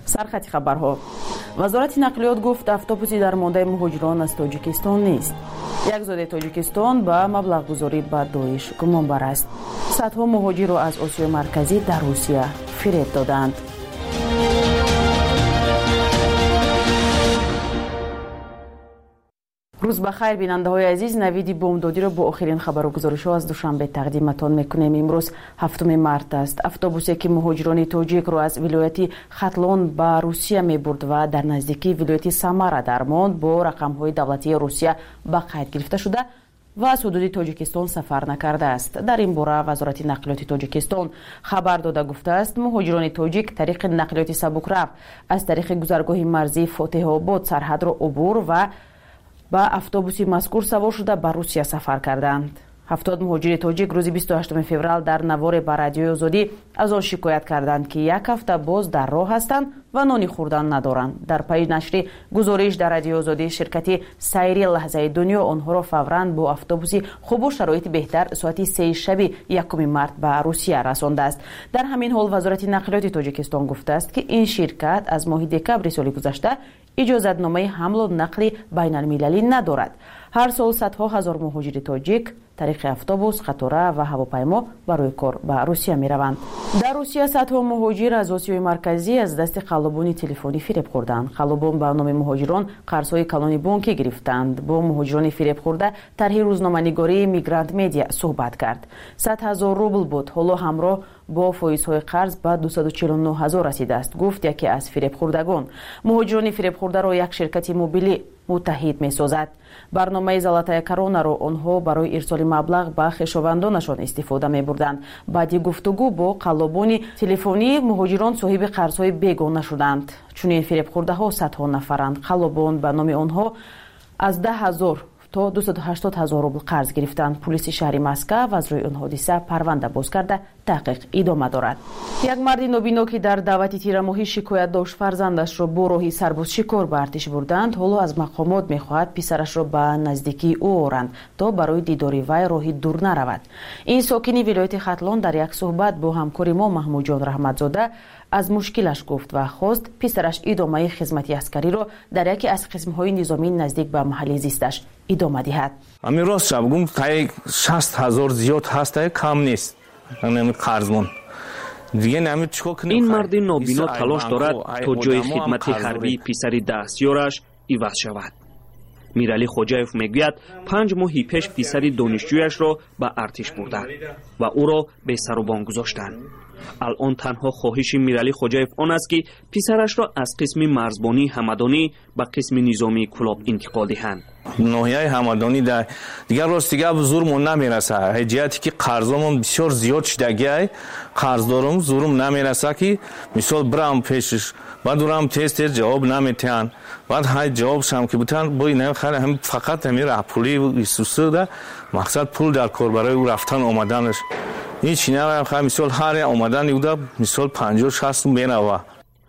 سرخط خبرها. وزارت نقلیات گفت автобуси درمانده مهاجران از تاجیکستان نیست. یک زاده تاجیکستان به مبلغ گذاری به داعش گمانبر است. صدها مهاجر را از آسیای مرکزی در روسیه فریب دادند. روز بخیر بیننده های عزیز، نوید بامدادی را با آخرین خبر و گزارش ها از دوشنبه تقدیمتان میکنیم. امروز 7 مارس است. اتوبوسی که مهاجران تاجیک را از ولایت ختلون به روسیه میبرد و در نزدیکی ولایت سامارا درماند با رقم های دولتی روسیه به قید گرفته شده و از حدود تاجیکستان سفر نکرده است. در این باره وزارت نقلیات تاجیکستان خبر داده گفته است مهاجران تاجیک طریق نقلیات سبکرو از طریق گذرگاه مرزی فاتح آباد سرحد را عبور و با اتوبوسی مذکور سوار شده به روسیه سفر کردند. 70 مهاجر تاجیک روز 28 فوریه در نوار به رادیوی آزادی از آن شکایت کردند که یک هفته باز در راه هستند و نانی خوردن ندارند. در پی نشر گزارش در رادیو آزادی شرکت سایری لحظه دنیا آنها را فوراً با اتوبوسی خوب و شرایط بهتر ساعت 3 شب 1 مارس به روسیه رسانده است. در همین حال وزارت نقلیات تاجیکستان گفته است که این شرکت از ماه دکبر سال گذشته اجازتنامه حمل و نقل بین المللی ندارد. هر سال صدها هزار مهاجر تاجیک طریق اتوبوس، قطار و هواپیما برای کار به روسیه می روند. در روسیه صدها مهاجر از آسیای مرکزی از دست قلابان تلفنی فریب خوردند. قلابان به نام مهاجران قرضهای کلانی بانکی گرفتند. با مهاجران فریب خورده طرح روزنامه‌نگاری میگرانت مدیا صحبت کرد. 100,000 روبل بود. حالا همراه با فایزهای قرض به 249,000 رسیده است. گفت یکی از فریب خوردگان. مهاجران فریب خورده را یک شرکت موبیلی متحد می سازد. برنامه زلاتای کرونا را آنها برای ارسال مبلغ به خویشاوندانشان استفاده می بردند. بعد گفتگو با قلابان تلفنی مهاجران صاحب قرضهای بیگانه شدند. چنین فریب خورده ها صدها نفرند. قلابان به نام آنها از 10,000 تا 280,000 روبل قرض گرفتند. پلیس شهر مسکو از روی آن حادثه پرونده باز کرده تحقیق ادامه دارد. یک مرد نابینا که در دعوت تیرماهی شکایت داشت فرزندش را با راهی سرباز شکار به ارتش بردند، حالا از مقامات میخواهد پسرش را به نزدیکی او آورند تا برای دیداری وی راهی دور نرود. این ساکن ولایت ختلون در یک صحبت با همکار ما محمود جان رحمتزاده از مشکلش گفت و خواست پسرش ادامه خدمت عسکری را در یکی از قسم‌های نظامی نزدیک به محل زیستش ادامه دهد. امیر راست بگم تا 60,000 زیاد هست، کم نیست. یعنی قرضمون دیگه نمی چیکار کنیم. این مرد نابینا تلاش دارد تا جای خدمت حربی پسری دستیارش عوض شود. میرعلی خوجایف میگوید 5 ماه پیش پسر دانشجویش را به ارتش بردند و او را به سر و بام گذاشتند. الان تنها خواهش میرعلی خوجایف آن است که پسرش را از قسم مرزبانی همدانی به قسم نظامی کلاب انتقال دهند. ناحیه همدانی در دیگر راست دیگه زورمون نمیرسه. حجیتی که قرضمون بسیار زیاد شدگی، قرضدارم زورم نمیرسه که مثال برام پیشش بعد دورم تست جواب نمیتن. بعد های جوابش هم که بتن بای نمیخره، هم فقط همین پولی سوسه ده مقصد پول در کار برای او رفتن آمدنش. هیچ نمیخوام مثال هر آمدن یودا مثال 50-60 بینوا.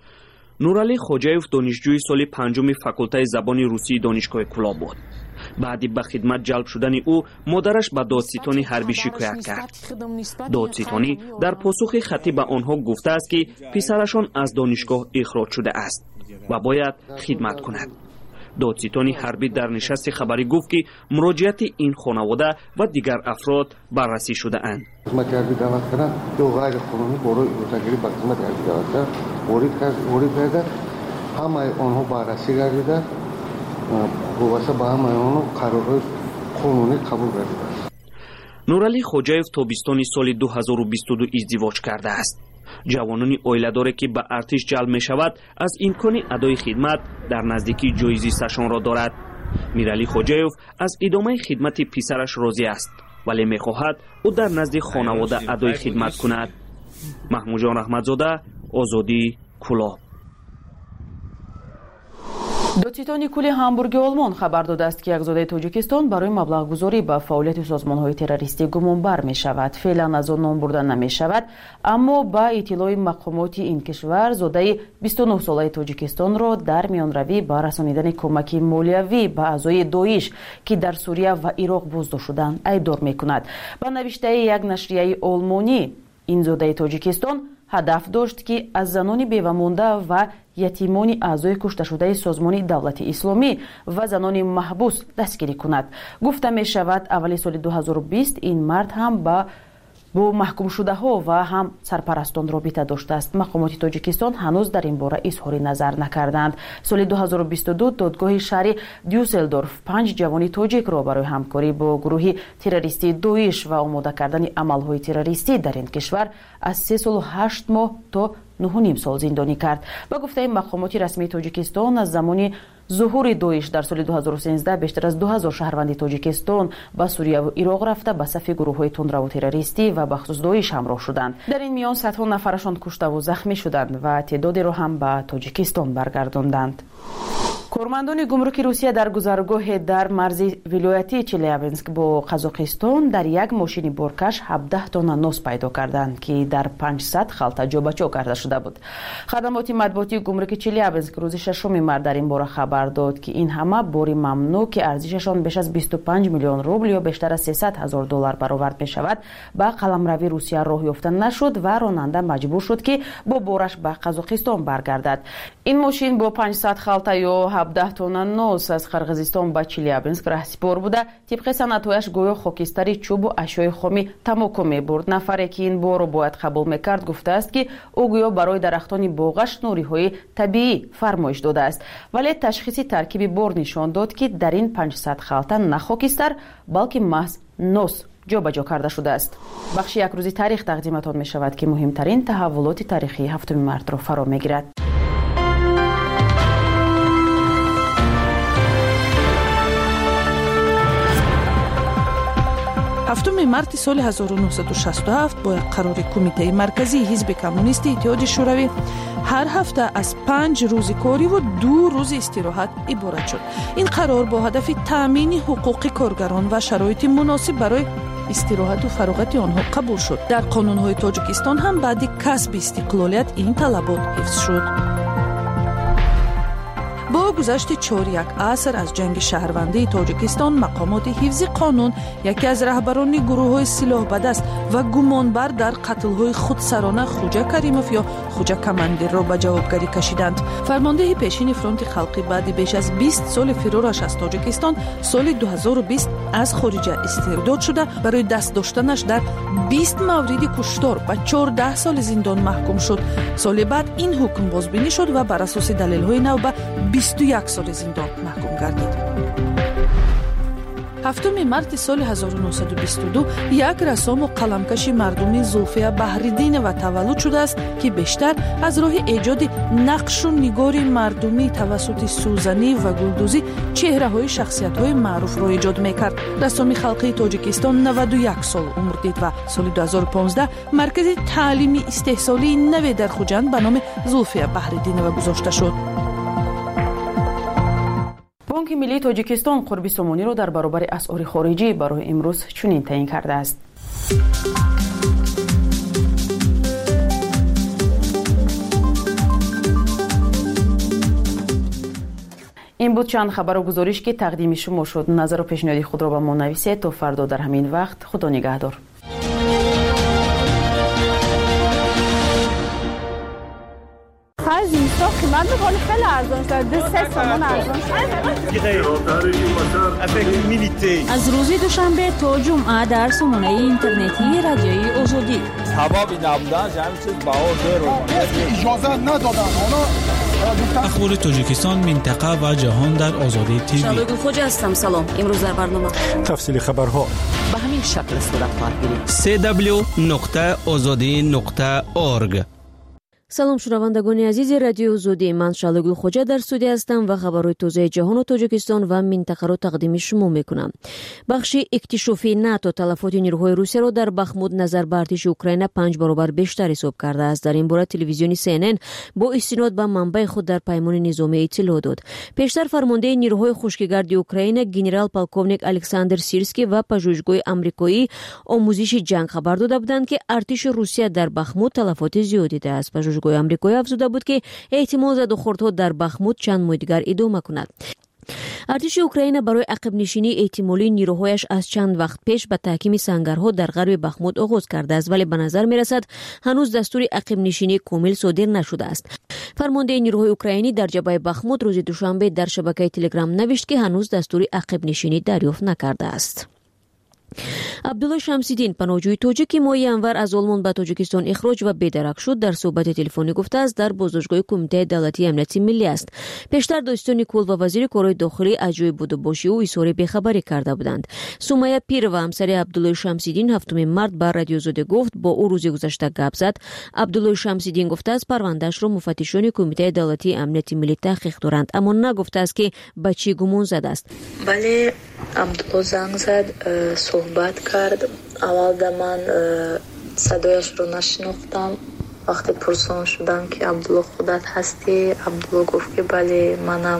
نورعلی خوجایف دانشجوی سال 5 فاکولته زبان روسی دانشگاه کلاب بود. بعد به خدمت جلب شدن او مادرش به دادستانی حربی شکایت کرد. دادستانی در پاسخ خطی به آنها گفته است که پسرشان از دانشگاه اخراج شده است و باید خدمت کند. دادستانی حربی در نشست خبری گفت که مراجعت این خانواده و دیگر افراد بررسی شده اند. خدمت حربی دعوت کردن دو غیر قانونی برای روزگاری به خدمت حربی دعوت کرد. ورود کرده همه آنها بررسی گردیده واسه با همه آنها قرارهای قانونی قبول گردیده. نورعلی خوجایف تابستان سال 2022 ازدواج کرده است. جوانان اویله‌دار که به ارتش جلب می شود از امکان ادای خدمت در نزدیکی جای زیستشان را دارد. میرعلی خوجایف از ادامه خدمت پسرش راضی است ولی می خواهد او در نزد خانواده ادای خدمت کند. محمود جان رحمتزاده، آزادی، کلاب. دادستانی کل هامبورگ آلمان خبر داده است که یک زاده تاجیکستان برای مبلغ گذاری به فعالیت سازمان‌های تروریستی گمانبر می شود. فعلا از آن نام برده نمی شود، اما با اطلاع مقامات این کشور زاده 29 ساله تاجیکستان را در میانروی با رسانیدن کمک مالیوی به اعضای داعش که در سوریه و عراق بازداشت شدند ایدار می کند. با نوشته یک نشریه آلمانی این زاده تاجیکستان ҳадаф дошт ки аз занони бевамонда ва ятимони аъзои кушташудаи созмони давлати исломӣ ва занони маҳбус дастгирӣ кунад. гуфта мешавад аввали соли 2020 ин мард ҳам бо маҳкумшудаҳо ва ҳам сарпарастон робита доштааст. мақомоти тоҷикистон ҳанӯз дар ин бора изҳори назар накарданд. соли 2022 додгоҳи шаҳри дюсселдорф 5 ҷавони тоҷикро барои ҳамкорӣ бо гурӯҳи террористии доиш ва омода кардани амалҳои террористӣ дар ин кишвар аз 3 солу 8 моҳ то 9.5 сол зиндонӣ кард. ба гуфтаи мақомоти расмии тоҷикистон аз замони зуҳури доиш дар соли 2013 бештар аз 2000 шаҳрванди тоҷикистон ба сурияву ироқ рафта ба сафи гурӯҳҳои тунраву террористӣ ва бахусус доиш ҳамроҳ шуданд. дар ин миён садҳо нафарашон куштаву захмӣ шуданд ва теъдодеро ҳам ба тоҷикистон баргардонданд. кормандони гумруки русия дар гузаргоҳе дар марзи вилоятии челябинск бо қазоқистон дар як мошини боркаш 17 тонна нос пайдо карданд ки дар 500 халта ҷобачо карда шуда буд. хадамоти матбуотии гумруки челябинск рӯзи 6 март дар ин бора хабар дод ки ин ҳама бори мамнӯъ ки арзишашон беш аз 25 миллион рубл ё бештар аз 300 000 доллар баровард мешавад ба қаламрави русия роҳ ёфта нашуд ва ронанда маҷбур шуд ки бо бораш ба қазоқистон баргардад. ин мошин бо 500 халта ё 17 тонна нос аз қирғизистон ба челябинск раҳсипор буда тибқи санъатҳояш гӯё хокистари чӯбу ашёи хоми тамоку мебурд. нафаре ки ин борро бояд қабул мекард гуфтааст ки ӯ гӯё барои дарахтони боғаш нуриҳои табиӣ фармоиш додааст, вале ташхиси таркиби бор нишон дод ки дар ин 500 халта на хокистар балки маҳз нос ҷобаҷо карда шудааст. бахши якрӯзи таърих тақдиматон мешавад ки муҳимтарин таҳаввулоти таърихии 7 мартро фаро мегирад. 7 марти соли 1967 бо қарори кумитаи марказии ҳизби коммунистии иттиҳоди шӯравӣ ҳар ҳафта аз 5 рӯзи кориву 2 рӯзи истироҳат иборат шуд. ин қарор бо ҳадафи таъмини ҳуқуқи коргарон ва шароити муносиб барои истироҳату фароғати онҳо қабул шуд. дар қонунҳои тоҷикистон ҳам баъди касби истиқлолият ин талабот ҳифз шуд. бо гузашти 4 аср аз ҷанги шаҳрвандии тоҷикистон мақомоти ҳифзи қонун яке аз раҳбарони гурӯҳҳои силоҳбадаст ва гумонбар дар қатлҳои худсарона Хуҷа Каримов ё Хуҷа Камандирро ба ҷавобгарӣ кашиданд. фармондеҳи пешини фронти халқӣ баъди беш аз 20 соли фирораш аз тоҷикистон соли 2020 аз хориҷа истирдод шуда барои даст доштанаш дар 20 мавриди куштор ба 14 соли зиндон маҳкум шуд. соли баъд ин ҳукм бозбинӣ шуд ва бар асоси далелҳои нав ба 21 соли зиндон маҳкум гардид. 7 марти соли 1922 як рассому қаламкаши мардумӣ Зулфия Баҳриддинова таваллуд шудааст ки бештар аз роҳи эҷоди нақшу нигори мардумӣ тавассути сӯзанӣ ва гулдӯзӣ чеҳраҳои шахсиятҳои маъруфро эҷод мекард. рассоми халқии Тоҷикистон 91 сол умр дид ва соли 2015 маркази таълими истеҳсолии наве дар Хуҷанд ба номи Зулфия Баҳриддинова гузошта шуд. бонки миллии тоҷикистон қурби сомониро дар баробари асъори хориҷӣ барои имрӯз чунин таъин кардааст. ин буд чанд хабару гузориш ки тақдими шумо шуд. назару пешниҳоди худро ба мо нависед. то фардо дар ҳамин вақт. худо нигаҳдор. زیستا قیمت میکنه خیلی ارزان شده 3 تومان ارزان شده. از روز دوشنبه تا جمعه در سامانه اینترنتی رادیوی آزادی حبابی نبودن همین چیز بهار رو اجازه ندادن اونا اخبار تاجیکستان منطقه و جهان در آزادی تیوی. شالوی خوجا هستم. سلام. امروز در برنامه تفصیل خبرها به همین شکل صورت خواهد گرفت. www.azadi.org. салом шунавандагони азизи радиои озодӣ, ман шалогул хоҷа дар студия ҳастам ва хабарҳои тозаи ҷаҳону тоҷикистон ва минтақаро тақдими шумо мекунам. бахши иктишофии нато талафоти нирӯҳои русияро дар бахмуд назар ба артиши украина 5 баробар бештар ҳисоб кардааст. дар ин бора телевизиони CNN бо истинод ба манбаи худ дар паймони низомӣ иттилоъ дод. пештар фармондеи нирӯҳои хушкигарди украина генерал полковник Александр Сирский ва пажӯҳишгоҳи амрикоӣ омӯзиши ҷанг хабар дода буданд ки артиши русия дар бахмуд талафоти зиёд дидааст. пажӯҳишгоҳи амрикоӣ афзуда буд ки эҳтимол задухӯрдҳо дар бахмуд чанд моҳ дигар идома кунад. ارتش اوکراین برای عقب نشینی احتمالی نیروهایش از چند وقت پیش به تحکیم سنگرها در غرب بخمود آغاز کرده است، ولی به نظر میرسد هنوز دستور عقب نشینی کامل صادر نشده است. فرمانده نیروهای اوکراینی در جبهه بخمود روز دوشنبه در شبکه تلگرام نوشت که هنوز دستور عقب نشینی دریافت نکرده است. عبدالله شمسیدین، پناهجوی تاجیک ماه ینور از آلمان به تاجیکستان اخراج و بی‌درک شد، در صحبت تلفنی گفته است در بازداشتگاه کمیته دولتی امنیت ملی است. پیشتر داستان کل و وزیر کارهای داخلی از جای بودباشی او اظهار بی‌خبری کرده بودند. سمیه پیر و همسر عبدالله شمسیدین هفتم مارس بر رادیو زاده گفت با او روز گذشته گپ زد. عبدالله شمسیدین گفته است پرونده‌اش را مفتشان کمیته دولتی امنیت ملی تحقیق دارند، اما نگفته است که به چی گمان زده است. بله، عبدالله زنگ زد، صحبت کرد. اول من صدایش رو نشناختم. وقتی پرسان شدم که عبدالله خودت هستی، عبدالله گفت که بله من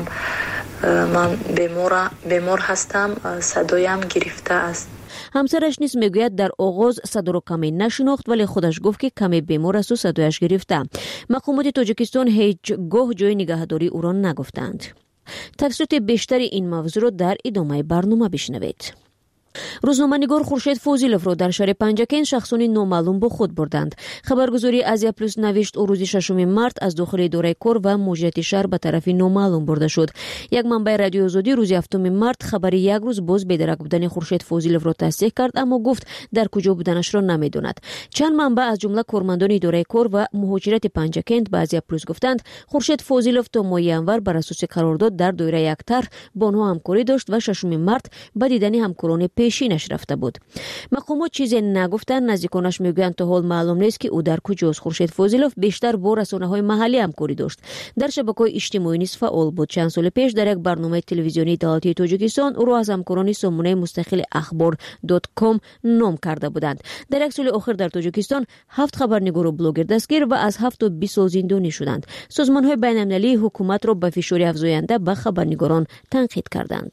بیمار هستم، صدایم گرفته است. همسرش نیز میگوید در آغاز صدا را کمی نشناخت، ولی خودش گفت که کمی بیمار است و صدایش گرفته. مقامات تاجیکستان هیچ گاه جای نگهداری او را نگفتند. تفصیلات بیشتر این موضوع را در ادامه برنامه بشنوید. روزنامه‌نگار خورشید فوزیلوف را در شهر پنجکین شخصانی نامعلوم با خود بردند. خبرگزاری آزیا پلوس نوشت او روز 6 مارس از داخل اداره کار و مدیریت شهر به طرف نامعلوم برده شد. یک منبع رادیو آزادی روز 7 مارس خبری یک روز باز بی‌درک بودن خورشید فوزیلوف را تصدیق کرد، اما گفت در کجا بودنش را نمی‌داند. چند منبع از جمله کارمندان اداره کار و مهاجرت پنجکین به آزیا پلوس گفتند خورشید فوزیلوف تا ماه ینور بر اساس قرارداد در دایره یک طرح با آنها همکاری داشت و 6 مارس به دیدن همکاران پیشینش رفته بود. مقامات چیزی نگفتند. نزدیکانش میگویند تا حال معلوم نیست که او در کجاست. خورشید فوزیلوف بیشتر با رسانه‌های محلی همکاری داشت. در شبکه‌های اجتماعی نیز فعال بود. چند سال پیش در یک برنامه تلویزیونی دولتی تاجیکستان او را از همکاران سامانه مستقل اخبار.com نام کرده بودند. در یک سال اخیر در تاجیکستان 7 خبرنگار و بلاگر دستگیر و از 7 تا 20 سال زندانی شدند. سازمان‌های بین‌المللی حکومت را به فشار افزاینده به خبرنگاران تنقید کردند.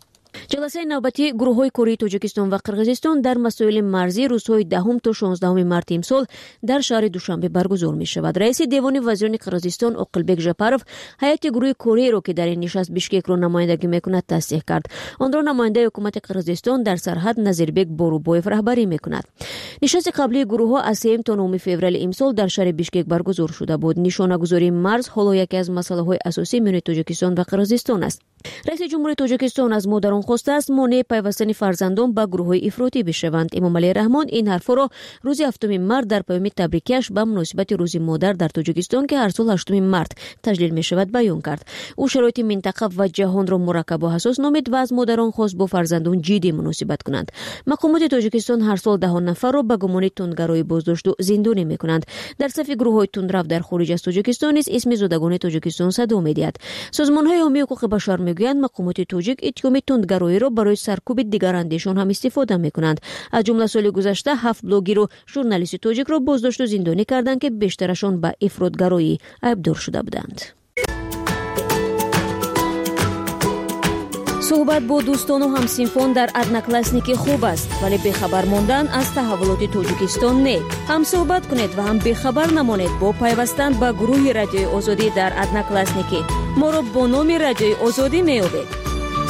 جلسه نوبتی گروه‌های کره تاجیکستان و قرقیزستان در مسائل مرزی روزهای 10 تا 16 مارس امسال در شهر دوشنبه برگزار می‌شود. رئیس دیوان وزیران قرقیزستان اوقلبک ژپاروف هیئت گروه کره را که در این نشست بیشکک را نمایندگی می‌کند تصدیق کرد. آن را نماینده حکومت قرقیزستان در سرحد نظیربک بوروبایف رهبری می‌کند. نشست قبلی گروه‌ها از 3 تا 9 فوریه امسال در شهر بیشکک برگزار شده بود. نشانه‌گذاری مرز حالا یکی از مسائل‌های اساسی میان تاجیکستان و قرقیزستان است. رئیس جمهوری تاجیکستان از مادران خواسته است مانع پیوستن فرزندان به گروه‌های افراطی بشوند. امام علی رحمان این حرف را روز 7 مارس در پیام تبریکیش به مناسبت روز مادر در تاجیکستان که هر سال 8 مارس تجلیل می‌شود بیان کرد. او شرایط منطقه و جهان را مرکب و حساس نامید و از مادران خواست با فرزندان جدی مناسبت کنند. مقامات تاجیکستان هر سال 10 نفر را به گمان تندگرایی بازداشت و زندانی می‌کنند. در صف گروه‌های تندرو در خارج از تاجیکستان نیز اسم زادگان تاجیکستان صدا می‌دهد. سازمان‌های حامی حقوق بشر می‌گویند مقامات تاجیک اتهام تندگرایی را برای سرکوب دیگر اندیشان هم استفاده می‌کنند. از جمله سال گذشته 7 بلاگر و ژورنالیست تاجیک را بازداشت و زندانی کردند که بیشترشان به افراطگرایی ایبدار شده بودند. صحبت با دوستان و همسنفان در ادناکلاسنیکی خوب است، ولی بی‌خبر ماندن از تحولات تاجیکستان نه. هم صحبت کنید و هم بی‌خبر نمانید با پیوستن به گروه رادیوی آزادی در ادناکلاسنیکی. ما را با نام رادیوی آزادی می‌یابید.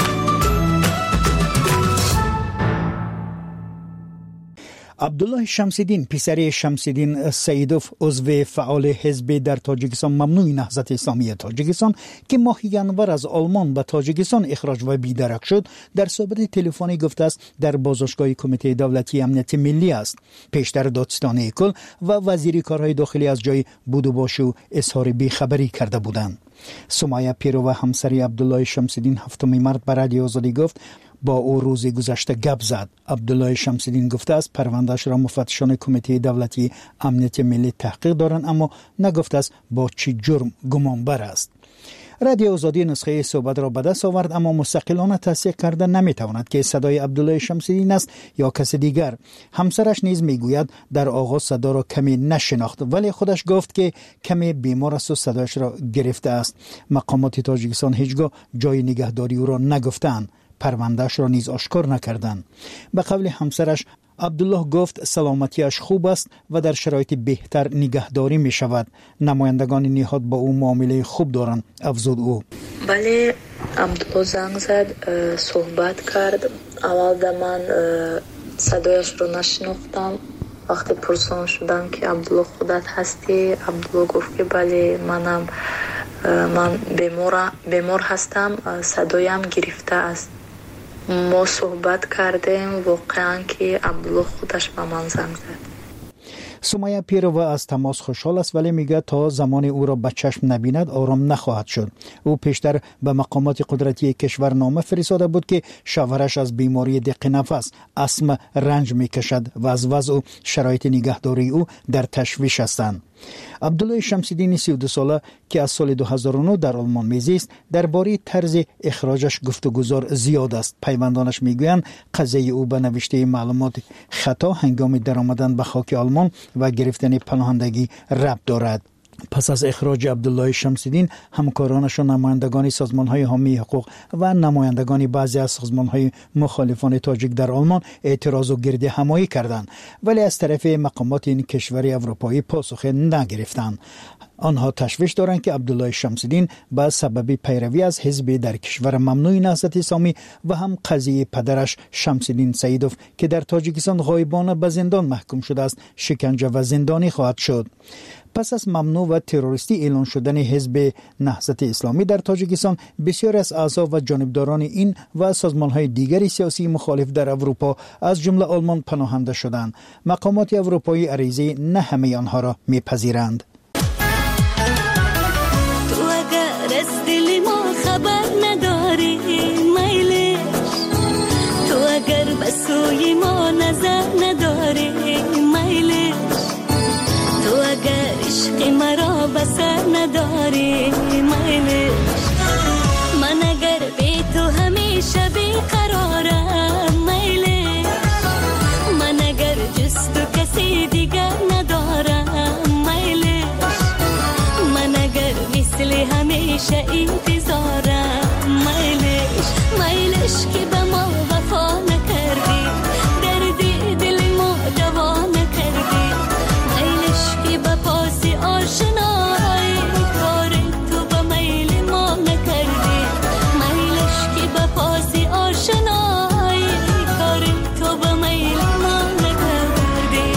عبدالله شمسیدین پسر شمسیدین سیدوف عضو فعال حزب در تاجیکستان ممنوع نهضت اسلامی تاجیکستان که ماه ینور از آلمان به تاجیکستان اخراج و بی‌درک شد در صحبت تلفنی گفته است در بازداشتگاه کمیته دولتی امنیت ملی است. پیشتر دادستان کل و وزیر کارهای داخلی از جای بود و باش و اظهار بی‌خبری کرده بودند. سمیه پیرو و همسر عبدالله شمسیدین 7 مارس به رادیو آزادی گفت با او روز گذشته گپ زد. عبدالله شمسیدین گفته است پرونده‌اش را مفتشان کمیته دولتی امنیت ملی تحقیق دارند، اما نگفته است با چه جرم گمانبر است. رادیو آزادی نسخه صحبت را به دست آورد، اما مستقلانه تصدیق کرده نمیتواند که صدای عبدالله شمسیدین است یا کس دیگر. همسرش نیز میگوید در آغاز صدا را کمی نشناخت، ولی خودش گفت که کمی بیمار است و صدایش را گرفته است. مقامات تاجیکستان هیچگاه جای نگهداری او را نگفتند، پرونده‌اش را نیز آشکار نکردند. به قول همسرش عبدالله گفت سلامتیش خوب است و در شرایط بهتر نگهداری می شود. نمایندگان نهاد با او معامله خوب دارند، افزود او. بله، عبدالله زنگ زد صحبت کرد. اول در من صدایش رو نشناختم. وقتی پرسان شدم که عبدالله خودت هستی، عبدالله گفت که بله من بیمار هستم، صدایم گرفته است. ما صحبت کردیم، واقعا که عبدالله خودش به من زنگ زد. سمیه پیروا از تماس خوشحال است، ولی میگه تا زمان او را به چشم نبیند آرام نخواهد شد. او پیشتر به مقامات قدرتی کشور نامه فرستاده بود که شوهرش از بیماری دق نفس استما رنج میکشد و از وضع و شرایط نگهداری او در تشویش هستند. عبدالله شمس‌الدین 32 ساله که از سال 2009 در آلمان میزیست درباره طرز اخراجش گفتگوزار زیاد است. پیوندانش میگویند قضیه او به نوشته معلومات خطا هنگام درآمدن به خاک آلمان و گرفتن پناهندگی ربط دارد. پس از اخراج عبدالله شمس‌الدین همکارانش و نمایندگان سازمان‌های حامی حقوق و نمایندگان بعضی از سازمان‌های مخالفان تاجیک در آلمان اعتراض و گرد همایی کردند، ولی از طرف مقامات این کشور اروپایی پاسخ نگرفتند. آنها تشویش دارند که عبدالله شمس‌الدین به سبب پیروی از حزب در کشور ممنوع نهضت اسلامی و هم قضیه پدرش شمس‌الدین سیدوف که در تاجیکستان غایبانه به زندان محکوم شده است شکنجه و زندانی خواهد شد. پس از ممنوع و تروریستی اعلان شدن حزب نهضت اسلامی در تاجیکستان، بسیاری از اعضا و جانبداران این و سازمان‌های دیگری سیاسی مخالف در اروپا از جمله آلمان پناهنده شدند. مقامات اروپایی عریضه نه همه آنها را میپذیرند. تو اگر از دل ما خبر نداری میلش، تو اگر به سوی ما نظر نداری میلش، تو اگر عشق مرا بسر نداری میلش، من اگر بی تو همیشه بیقرارم میلش، من اگر جز تو کسی دیگر ندارم میلش، من اگر مثل همیشه انتظارم میلش، میلش که به ما وفا نکردی، دردی دل ما دوا نکردی، میلش که به پاس آشنایی کار تو به میل ما نکردی، میلش که به پاس آشنایی کار تو به میل ما نکردی.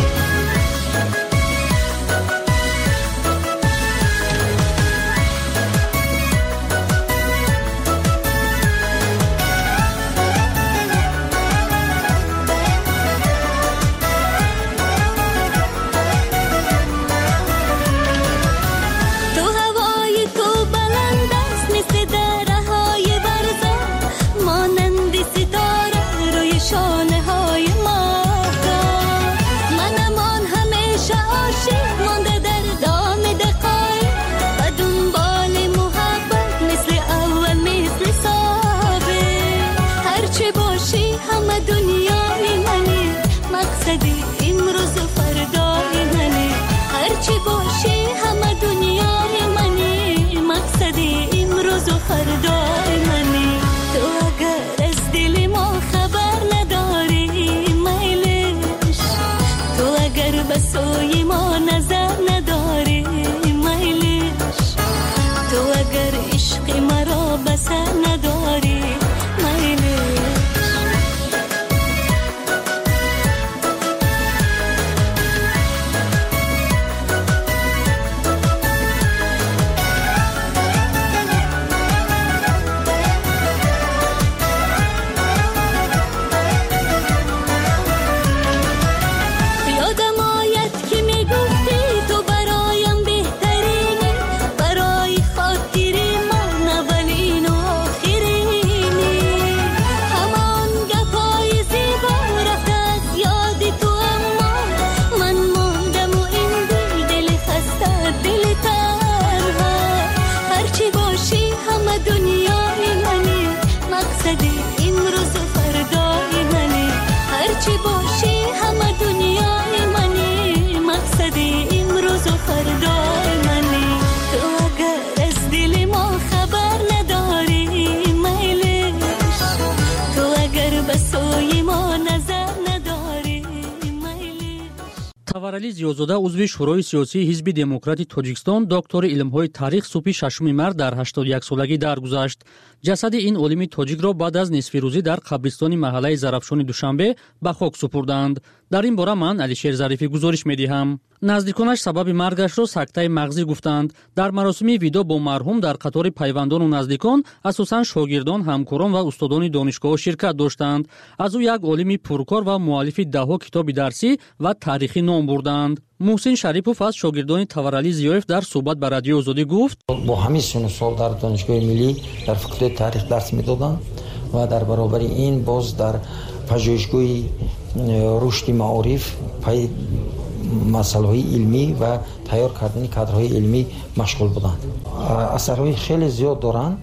таварали зиёзода узви шӯрои сиёсии ҳизби демократии тоҷикистон доктори илмҳои таърих субҳи 6 март дар 81 даргузашт. ҷасади ин олими тоҷикро баъд аз нисфирӯзӣ дар қабристони маҳаллаи Зарафшони Душанбе ба хок супурданд. дар ин бора ман Алишер Зарифӣ гузориш медиҳам. наздиконаш сабаби маргашро сактаи мағзӣ гуфтанд. дар маросими видо бо марҳум дар қатори пайвандону наздикон асосан шогирдон, ҳамкорон ва устодони донишгоҳ ширкат доштанд. аз ӯ як олими пуркор ва муаллифи даҳҳо китоби дарсӣ ва таърихӣ ном бурданд. муҳсин шарипов аз шогирдони таварали зиёев дар суҳбат ба радиои Озодӣ гуфт: бо ҳамин сину сол дар донишгоҳи миллӣ дар факултаи таърих дарс медоданд ва дар баробари ин боз дар пажӯҳишгоҳи рушди маориф масъалаҳои илмӣ ва тайёр кардани кадрҳои илмӣ машғул буданд. асарҳои хеле зиёд доранд.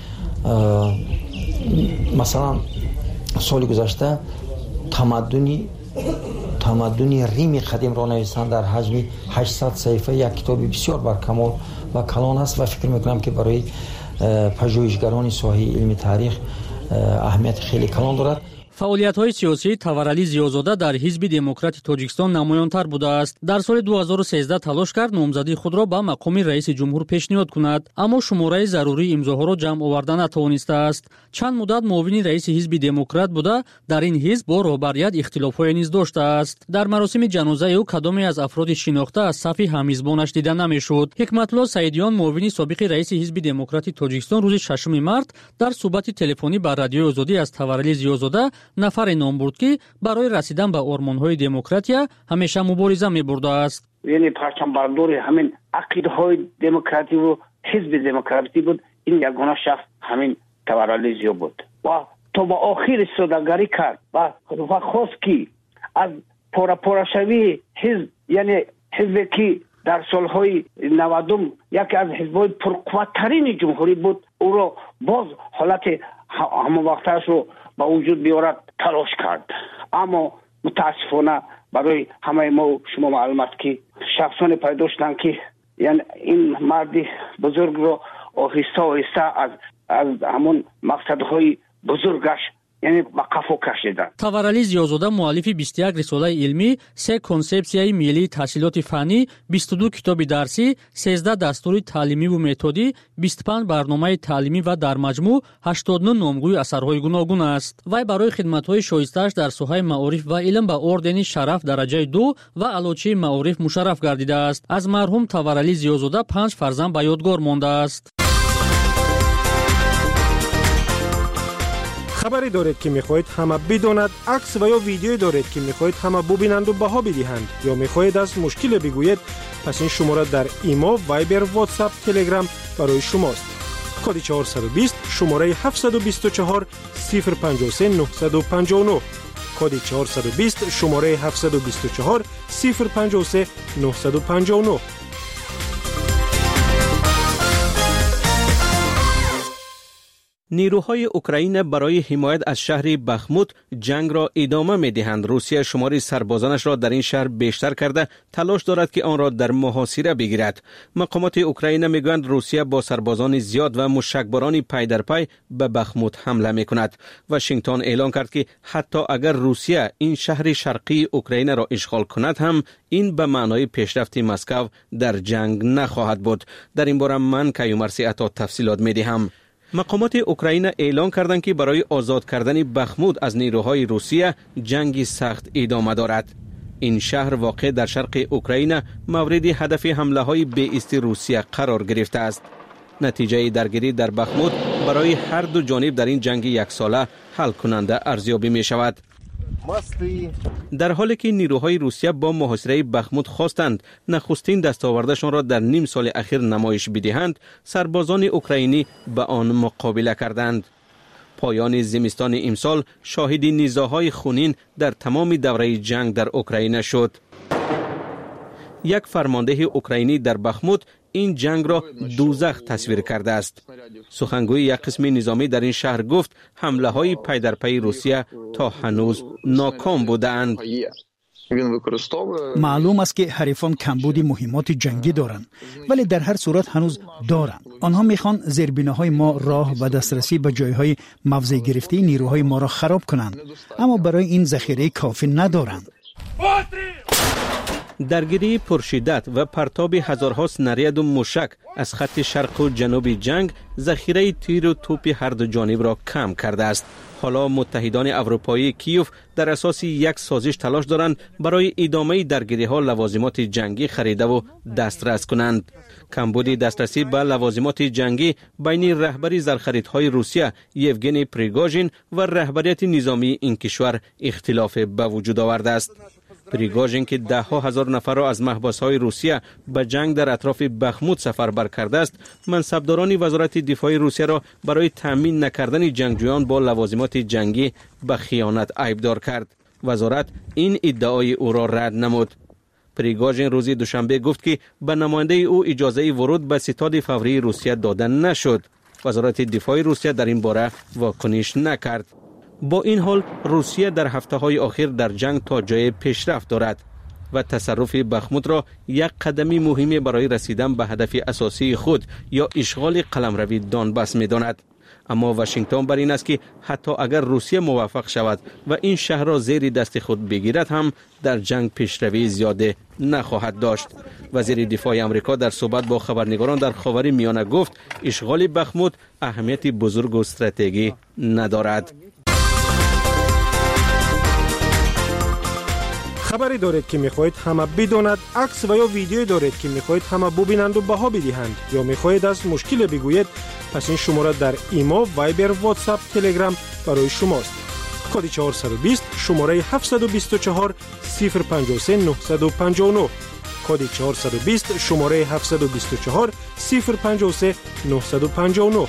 масалан соли гузашта тамаддуни Рими қадимро нависанд дар ҳаҷми 800 саҳифа. як китоби бисёр баркамол ва калон аст ва фикр мекунам ки барои пажӯҳишгарони соҳаи илми таърих аҳамияти хеле калон дорад. фаъолиятҳои сиёсии таварали зиёзода дар ҳизби демократии тоҷикистон намоёнтар будааст. дар соли 2013 талош кард номзадии худро ба мақоми раиси ҷумҳур пешниҳод кунад, аммо шумораи зарурии имзоҳоро ҷамъ оварда натавонистааст. чанд муддат муовини раиси ҳизби демократ буда дар ин ҳизб бо роҳбарият ихтилофҳое низ доштааст. дар маросими ҷанозаи ӯ кадоме аз афроди шинохта аз сафи ҳамҳизбонаш дида намешуд. ҳикматулло Саидиён, муовини собиқи раиси ҳизби демократии тоҷикистон, рӯзи 6 март дар суҳбати телефонӣ ба радиои Озодӣ аз таварали зиёзода нафаре ном бурд, ки барои расидан ба ормонҳои демократия ҳамеша мубориза мебурдааст. яъне парчамбардори ҳамин ақидаҳои демокративу ҳизби демократӣ буд. ин ягона шахс ҳамин таварали зиё буд ва то ба охир истодагарӣ кард ва хост ки аз порапорашавии ҳизб, яъне ҳизбе ки дар солҳои 90 яке аз ҳизбҳои пурқувваттарини ҷумҳурӣ буд, ӯро боз ҳолати ҳамонвақтаашро ба вуҷуд биёрад талош кард. аммо мутаассифона барои ҳамаи мо шумо маълум аст ки шахсоне пайдо шуданд ки яъне ин марди бузургро оҳиста оҳиста аз ҳамон мақсадҳои бузургаш яъне ба қафо кашида. таварали зиёзода муаллифи 21 рисолаи илмӣ, 3 консепсияи миллии таҳсилоти фаннӣ, 22 китоби дарсӣ, 13 дастури таълимиву методӣ, 25 барномаи таълимӣ ва дар маҷмӯъ 89 номгӯи асарҳои гуногун аст. вай барои хидматҳои шоистааш дар соҳаи маориф ва илм ба ордени шараф дараҷаи 2 ва алочаи маориф мушарраф гардидааст. аз марҳум таварали зиёзода 5 фарзанд ба ёдгор мондааст. хабаре доред ки мехоҳед ҳама бидонад, акс ва ё видеое доред ки мехоҳед ҳама бубинанду баҳо бидиҳанд ё мехоҳед аз мушкиле бигӯед, пас ин шумора дар имо, вайбер, ватсап, телеграм барои шумост. коди 420 шумораи 724 053 959, коди 420 шумораи 724 053 959. نیروهای اوکراین برای حمایت از شهر بخموت جنگ را ادامه می‌دهند. روسیه شمار سربازانش را در این شهر بیشتر کرده تلاش دارد که آن را در محاصره بگیرد. مقامات اوکراین میگویند روسیه با سربازان زیاد و موشکباران پای در پای به بخموت حمله می‌کند. واشنگتن اعلام کرد که حتی اگر روسیه این شهر شرقی اوکراین را اشغال کند هم این به معنای پیشرفت مسکو در جنگ نخواهد بود. در این باره من کیومرثی عطا تفصیلات می‌دهم. مقامات اوکراین اعلام کردند که برای آزاد کردن بخمود از نیروهای روسیه جنگی سخت ادامه دارد. این شهر واقع در شرق اوکراین مورد هدف حمله های بی‌است روسیه قرار گرفته است. نتیجه درگیری در بخمود برای هر دو جانب در این جنگ یک ساله حل کننده ارزیابی می شود. در حالی که نیروهای روسیه با محاصره بخمود خواستند نخستین دستاوردشان را در نیم سال اخیر نمایش بدهند، سربازان اوکراینی به آن مقابله کردند. پایان زمستان امسال شاهد نزاع‌های خونین در تمام دوره جنگ در اوکراین شد. یک فرمانده اوکراینی در بخمود این جنگ را دوزخ تصویر کرده است. سخنگوی یک قسم نظامی در این شهر گفت حمله های پی در پی روسیه تا هنوز ناکام بودند. معلوم است که حریفان کمبود مهمات جنگی دارند، ولی در هر صورت هنوز دارند. آنها میخوان زیربناهای ما راه و دسترسی به جایهای موضع گرفته نیروهای ما را خراب کنند، اما برای این ذخیره کافی ندارند. درگیری پرشدت و پرتاب هزارها سنارید و موشک از خط شرق و جنوب جنگ ذخیره تیر و توپ هر دو جانب را کم کرده است. حالا متحدان اروپایی کیوف در اساس یک سازش تلاش دارند برای ادامه درگیری ها لوازمات جنگی خریده و دسترس کنند. کمبود دسترسی به لوازمات جنگی بین رهبر زرخریدهای روسیه یوگنی پریگوژین و رهبریت نظامی این کشور اختلاف به وجود آورده است. پریگوژین که ده ها هزار نفر را از محبس‌های روسیه به جنگ در اطراف بخموت سفربر کرده است، منصبداران وزارت دفاع روسیه را برای تامین نکردن جنگجویان با لوازمات جنگی به خیانت عیبدار کرد. وزارت این ادعای او را رد نمود. پریگوژین روز دوشنبه گفت که به نماینده او اجازه ورود به ستاد فوری روسیه داده نشد. وزارت دفاع روسیه در این باره واکنش نکرد. با این حال روسیه در هفته‌های اخیر در جنگ تا جای پیشرفت دارد و تصرف بخموت را یک قدم مهم برای رسیدن به هدف اساسی خود یا اشغال قلمرو دانباس می‌داند. اما واشنگتن بر این است که حتی اگر روسیه موفق شود و این شهر را زیر دست خود بگیرد هم در جنگ پیشروی زیاده نخواهد داشت. وزیر دفاع آمریکا در صحبت با خبرنگاران در خاورمیانه گفت اشغال بخموت اهمیت بزرگ و استراتژی ندارد. خبری دارید که میخواهید همه بداند، عکس و یا ویدیویی دارید که میخواهید همه ببینند و بها بدهند یا میخواهید از مشکل بگویید، پس این شماره در ایما، وایبر، واتساپ، تلگرام برای شماست. کد 420 شماره 724 053 959 کد 420 شماره 724 053 959.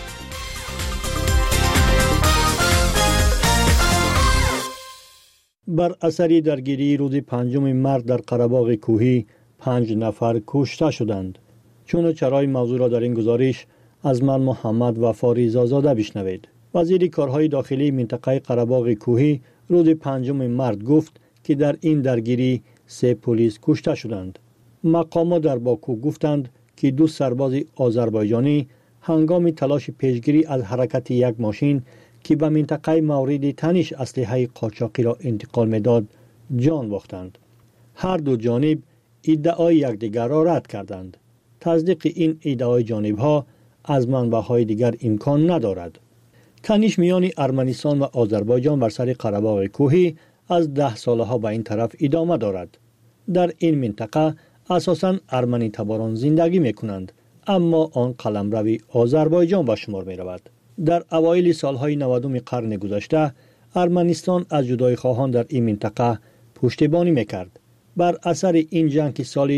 بر اثر درگیری روز 5 مارس در قره‌باغ کوهی 5 نفر کشته شدند. چون چرای موضوع را در این گزارش از من محمد وفاری زازاده بشنوید. وزیر کارهای داخلی منطقه قره‌باغ کوهی روز 5 مارس گفت که در این درگیری 3 پلیس کشته شدند. مقامات در باکو گفتند که 2 سرباز آذربایجانی هنگام تلاش پیشگیری از حرکت یک ماشین که به منطقه مورد تنش اسلحه قاچاقی را انتقال می‌داد جان باختند. هر دو جانب ادعای یکدیگر را رد کردند. تصدیق این ادعای جانب‌ها از منبع‌های دیگر امکان ندارد. تنش میان ارمنستان و آذربایجان بر سر قره‌باغ کوهی از 10 سالها به این طرف ادامه دارد. در این منطقه اساساً ارمنی تباران زندگی می‌کنند، اما آن قلمرو آذربایجان به شمار می‌رود. در اوایل سالهای 90 قرن گذشته ارمنستان از جدایی خواهان در این منطقه پشتیبانی میکرد. بر اثر این جنگ که سال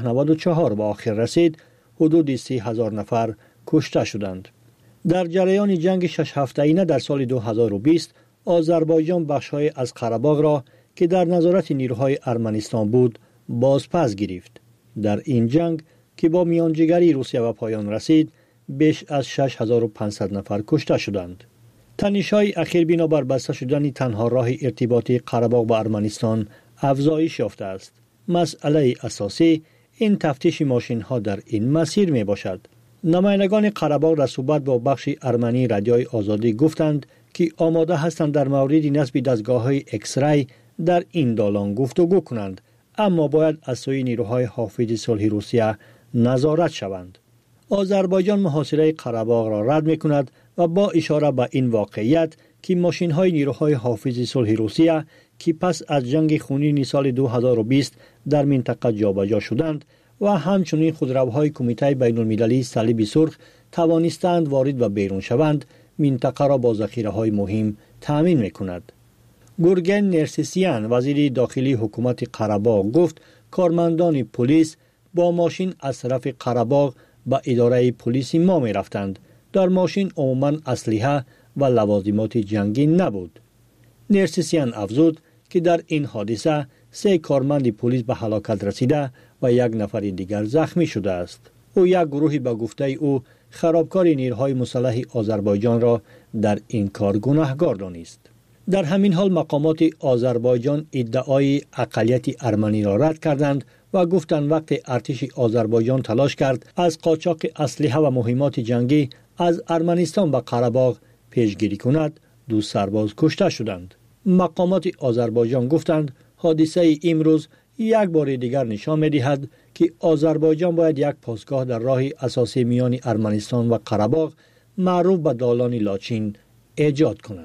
1994 به آخر رسید، حدود 30,000 نفر کشته شدند. در جریان جنگ 6 هفته‌ای در سال 2020 آذربایجان بخش‌های از قره‌باغ را که در نظارت نیروهای ارمنستان بود بازپس گرفت. در این جنگ که با میانجیگری روسیه به پایان رسید، بیش از 6500 نفر کشته شدند. تنش‌های اخیر بنابر بسته شدن تنها راه ارتباطی قره‌باغ با ارمنستان افزایش یافته است. مسئله اساسی این تفتیش ماشین‌ها در این مسیر می باشد. نمایندگان قره‌باغ در صحبت با بخش ارمنی رادیوی آزادی گفتند که آماده هستند در مورد نصب دستگاه‌های اکسری در این دالان گفتگو کنند، اما باید از سوی نیروهای حافظ صلح روسیه نظارت شوند. آذربایجان محاصره قره‌باغ را رد می‌کند و با اشاره به این واقعیت که ماشین‌های نیروهای حافظ صلح روسیه که پس از جنگ خونین سال 2020 در منطقه جابجا شدند و همچنین خودروهای کمیته بین‌المللی صلیب سرخ توانستند وارد و بیرون شوند، منطقه را با ذخیره‌های مهم تامین می‌کند. گورگن نرسیسیان وزیر داخلی حکومت قره‌باغ گفت کارمندان پلیس با ماشین از طرف قره‌باغ به اداره پلیس ما می رفتند. در ماشین عموماً اسلحه و لوازمات جنگی نبود. نرسیسیان افزود که در این حادثه 3 کارمند پلیس به هلاکت رسیده و 1 نفر دیگر زخمی شده است. او یک گروهی به گفته او خرابکار نیروهای مسلح آذربایجان را در این کار گناهکار دانست. در همین حال مقامات آذربایجان ادعای اقلیت ارمنی را رد کردند و گفتند وقتی ارتش آذربایجان تلاش کرد از قاچاق اسلحه و مهمات جنگی از ارمنستان به قره‌باغ پیشگیری کند، 2 سرباز کشته شدند. مقامات آذربایجان گفتند حادثه امروز یک بار دیگر نشان می‌دهد که آذربایجان باید یک پاسگاه در راه اساسی میان ارمنستان و قره‌باغ معروف به دالان لاچین ایجاد کند.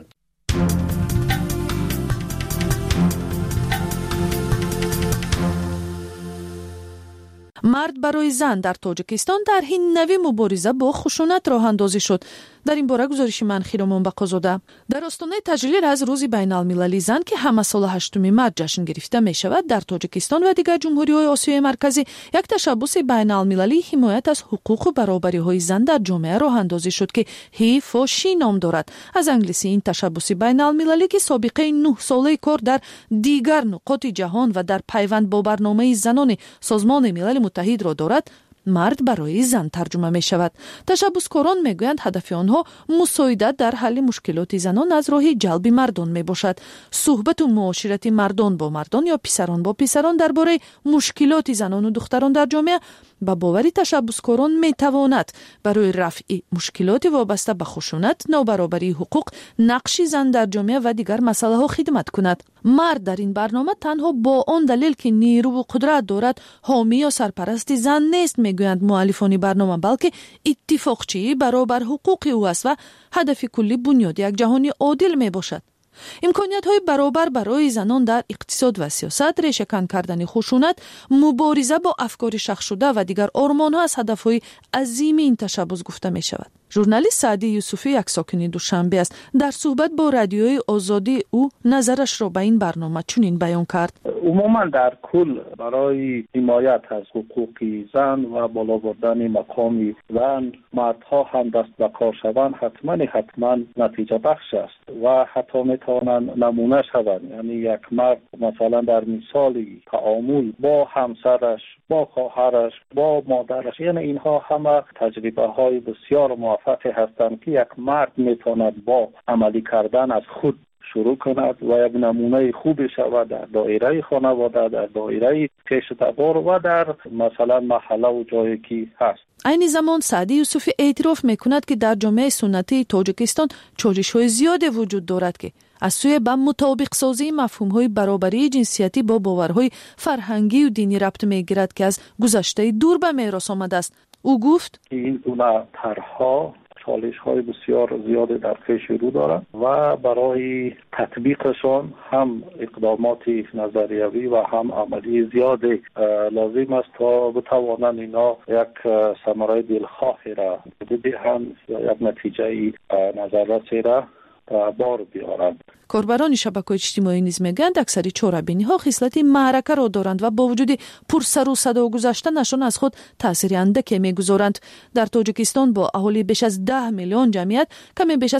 مرد برای زن در تاجیکستان در این نوی مبارزه با خشونت راه اندازی شد. در این باره گزارش من خیرمان بقازاده. در آستانه تجلیل از روز بین المللی زن که همه سال 8 مارس جشن گرفته می شود، در تاجیکستان و دیگر جمهوری‌های آسیای مرکزی یک تشبس بین المللی حمایت از حقوق و برابری‌های زن در جامعه راه اندازی شد که هیفاشی نام دارد. از انگلیسی این تشبس بین المللی که سابقه 9 ساله کار در دیگر نقاط جهان و در پیوند با برنامه زنان سازمان ملل متحد را دارد، مرد برای زن ترجمه می شود. تشبسکاران می گویند هدف آنها مساعدت در حل مشکلات زنان از راه جلب مردان می باشد. صحبت و معاشرت مردان با مردان یا پسران با پسران درباره مشکلات زنان و دختران در جامعه با باوری تشبسکاران می تواند برای رفع مشکلات وابسته به خشونت، نابرابری حقوق، نقش زن در جامعه و دیگر مسائل ها خدمت کند. مرد در این برنامه تنها با آن دلیل که نیرو و قدرت دارد حامی یا سرپرست زن نیست میگویند مؤلفان برنامه، بلکه اتفاقچی برابر حقوق او است و هدف کلی بنیاد یک جهانی عادل می باشد. امکانیت‌های برابر برای زنان در اقتصاد و سیاست، ریشه‌کن کردن خشونت، مبارزه با افکار شخص شده و دیگر آرمان‌ها از هدف‌های عظیم این تشبس گفته می‌شود. ژورنالیست سعدی یوسفی یک ساکن دوشنبه است. در صحبت با رادیوی آزادی او نظرش را به این برنامه چنین بیان کرد: عموما در کل برای حمایت از حقوق زن و بالا بردن مقام زن، مردها هم دست به کار شوند حتما نتیجه بخش است و حتی میتوانند نمونه شوند. یعنی یک مرد مثلا در مثالی تعامل با همسرش، با خواهرش، با مادرش، یعنی اینها همه تجربه های بسیار موفقی هستند که یک مرد میتواند با عملی کردن از خود شروع کند و یک نمونه خوبی شود در دایره خانواده، در دایره پیش تبار و در مثلا محله و جایی که هست. این زمان سعدی یوسفی اعتراف میکند که در جامعه سنتی تاجیکستان چالش‌های زیادی وجود دارد که از سوی به مطابق سازی مفهوم‌های برابری جنسیتی با باورهای فرهنگی و دینی ربط میگیرد که از گذشته دور به میراث آمده است. او گفت این گونه طرح‌ها چالش‌های بسیار زیادی در پیش رو دارند و برای تطبیقشان هم اقدامات نظریوی و هم عملی زیادی لازم است تا بتوانند اینا یک ثمره دلخواهی را بدهند یا یک نتیجه نظررسی را بار بیارند. کاربران شبکه‌های اجتماعی نیز میگویند اکثری چهاربینی‌ها خصلت معرکه را دارند و با وجود پرسر و صدا گذشتنشان از خود تأثیر اندکی میگذارند. در تاجیکستان با اهالی بیش از 10 میلیون جمعیت کمی بیش از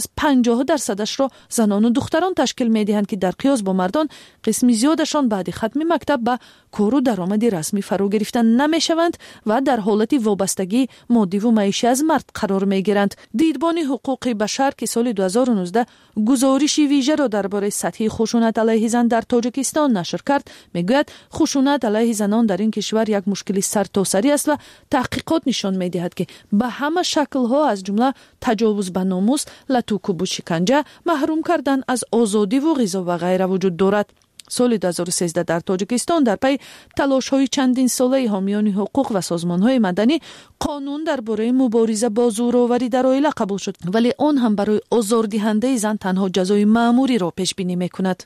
50% را زنان و دختران تشکیل میدهند که در قیاس با مردان قسمی زیادشان بعد ختم مکتب به کار و درآمد رسمی فرا گرفتن نمیشوند و در حالت وابستگی مادی و معیشی از مرد قرار میگیرند. دیدبان حقوق بشر که سال 2019 گزارشی ویژه را درباره سطح خشونت علیه زن در تاجیکستان نشر کرد، میگوید خشونت علیه زنان در این کشور یک مشکل سرتاسری است و تحقیقات نشان میدهد که به همه شکل‌ها از جمله تجاوز به ناموس، لطوکوب و شکنجه، محروم کردن از آزادی و غذا و غیره وجود دارد. سال 2013 در تاجیکستان در پی تلاش‌های چندین ساله حامیان حقوق و سازمان‌های مدنی قانون درباره مبارزه با زورآوری در عائله قبول شد، ولی آن هم برای آزاردهنده زن تنها جزای مأموری را پیش بینی می‌کند.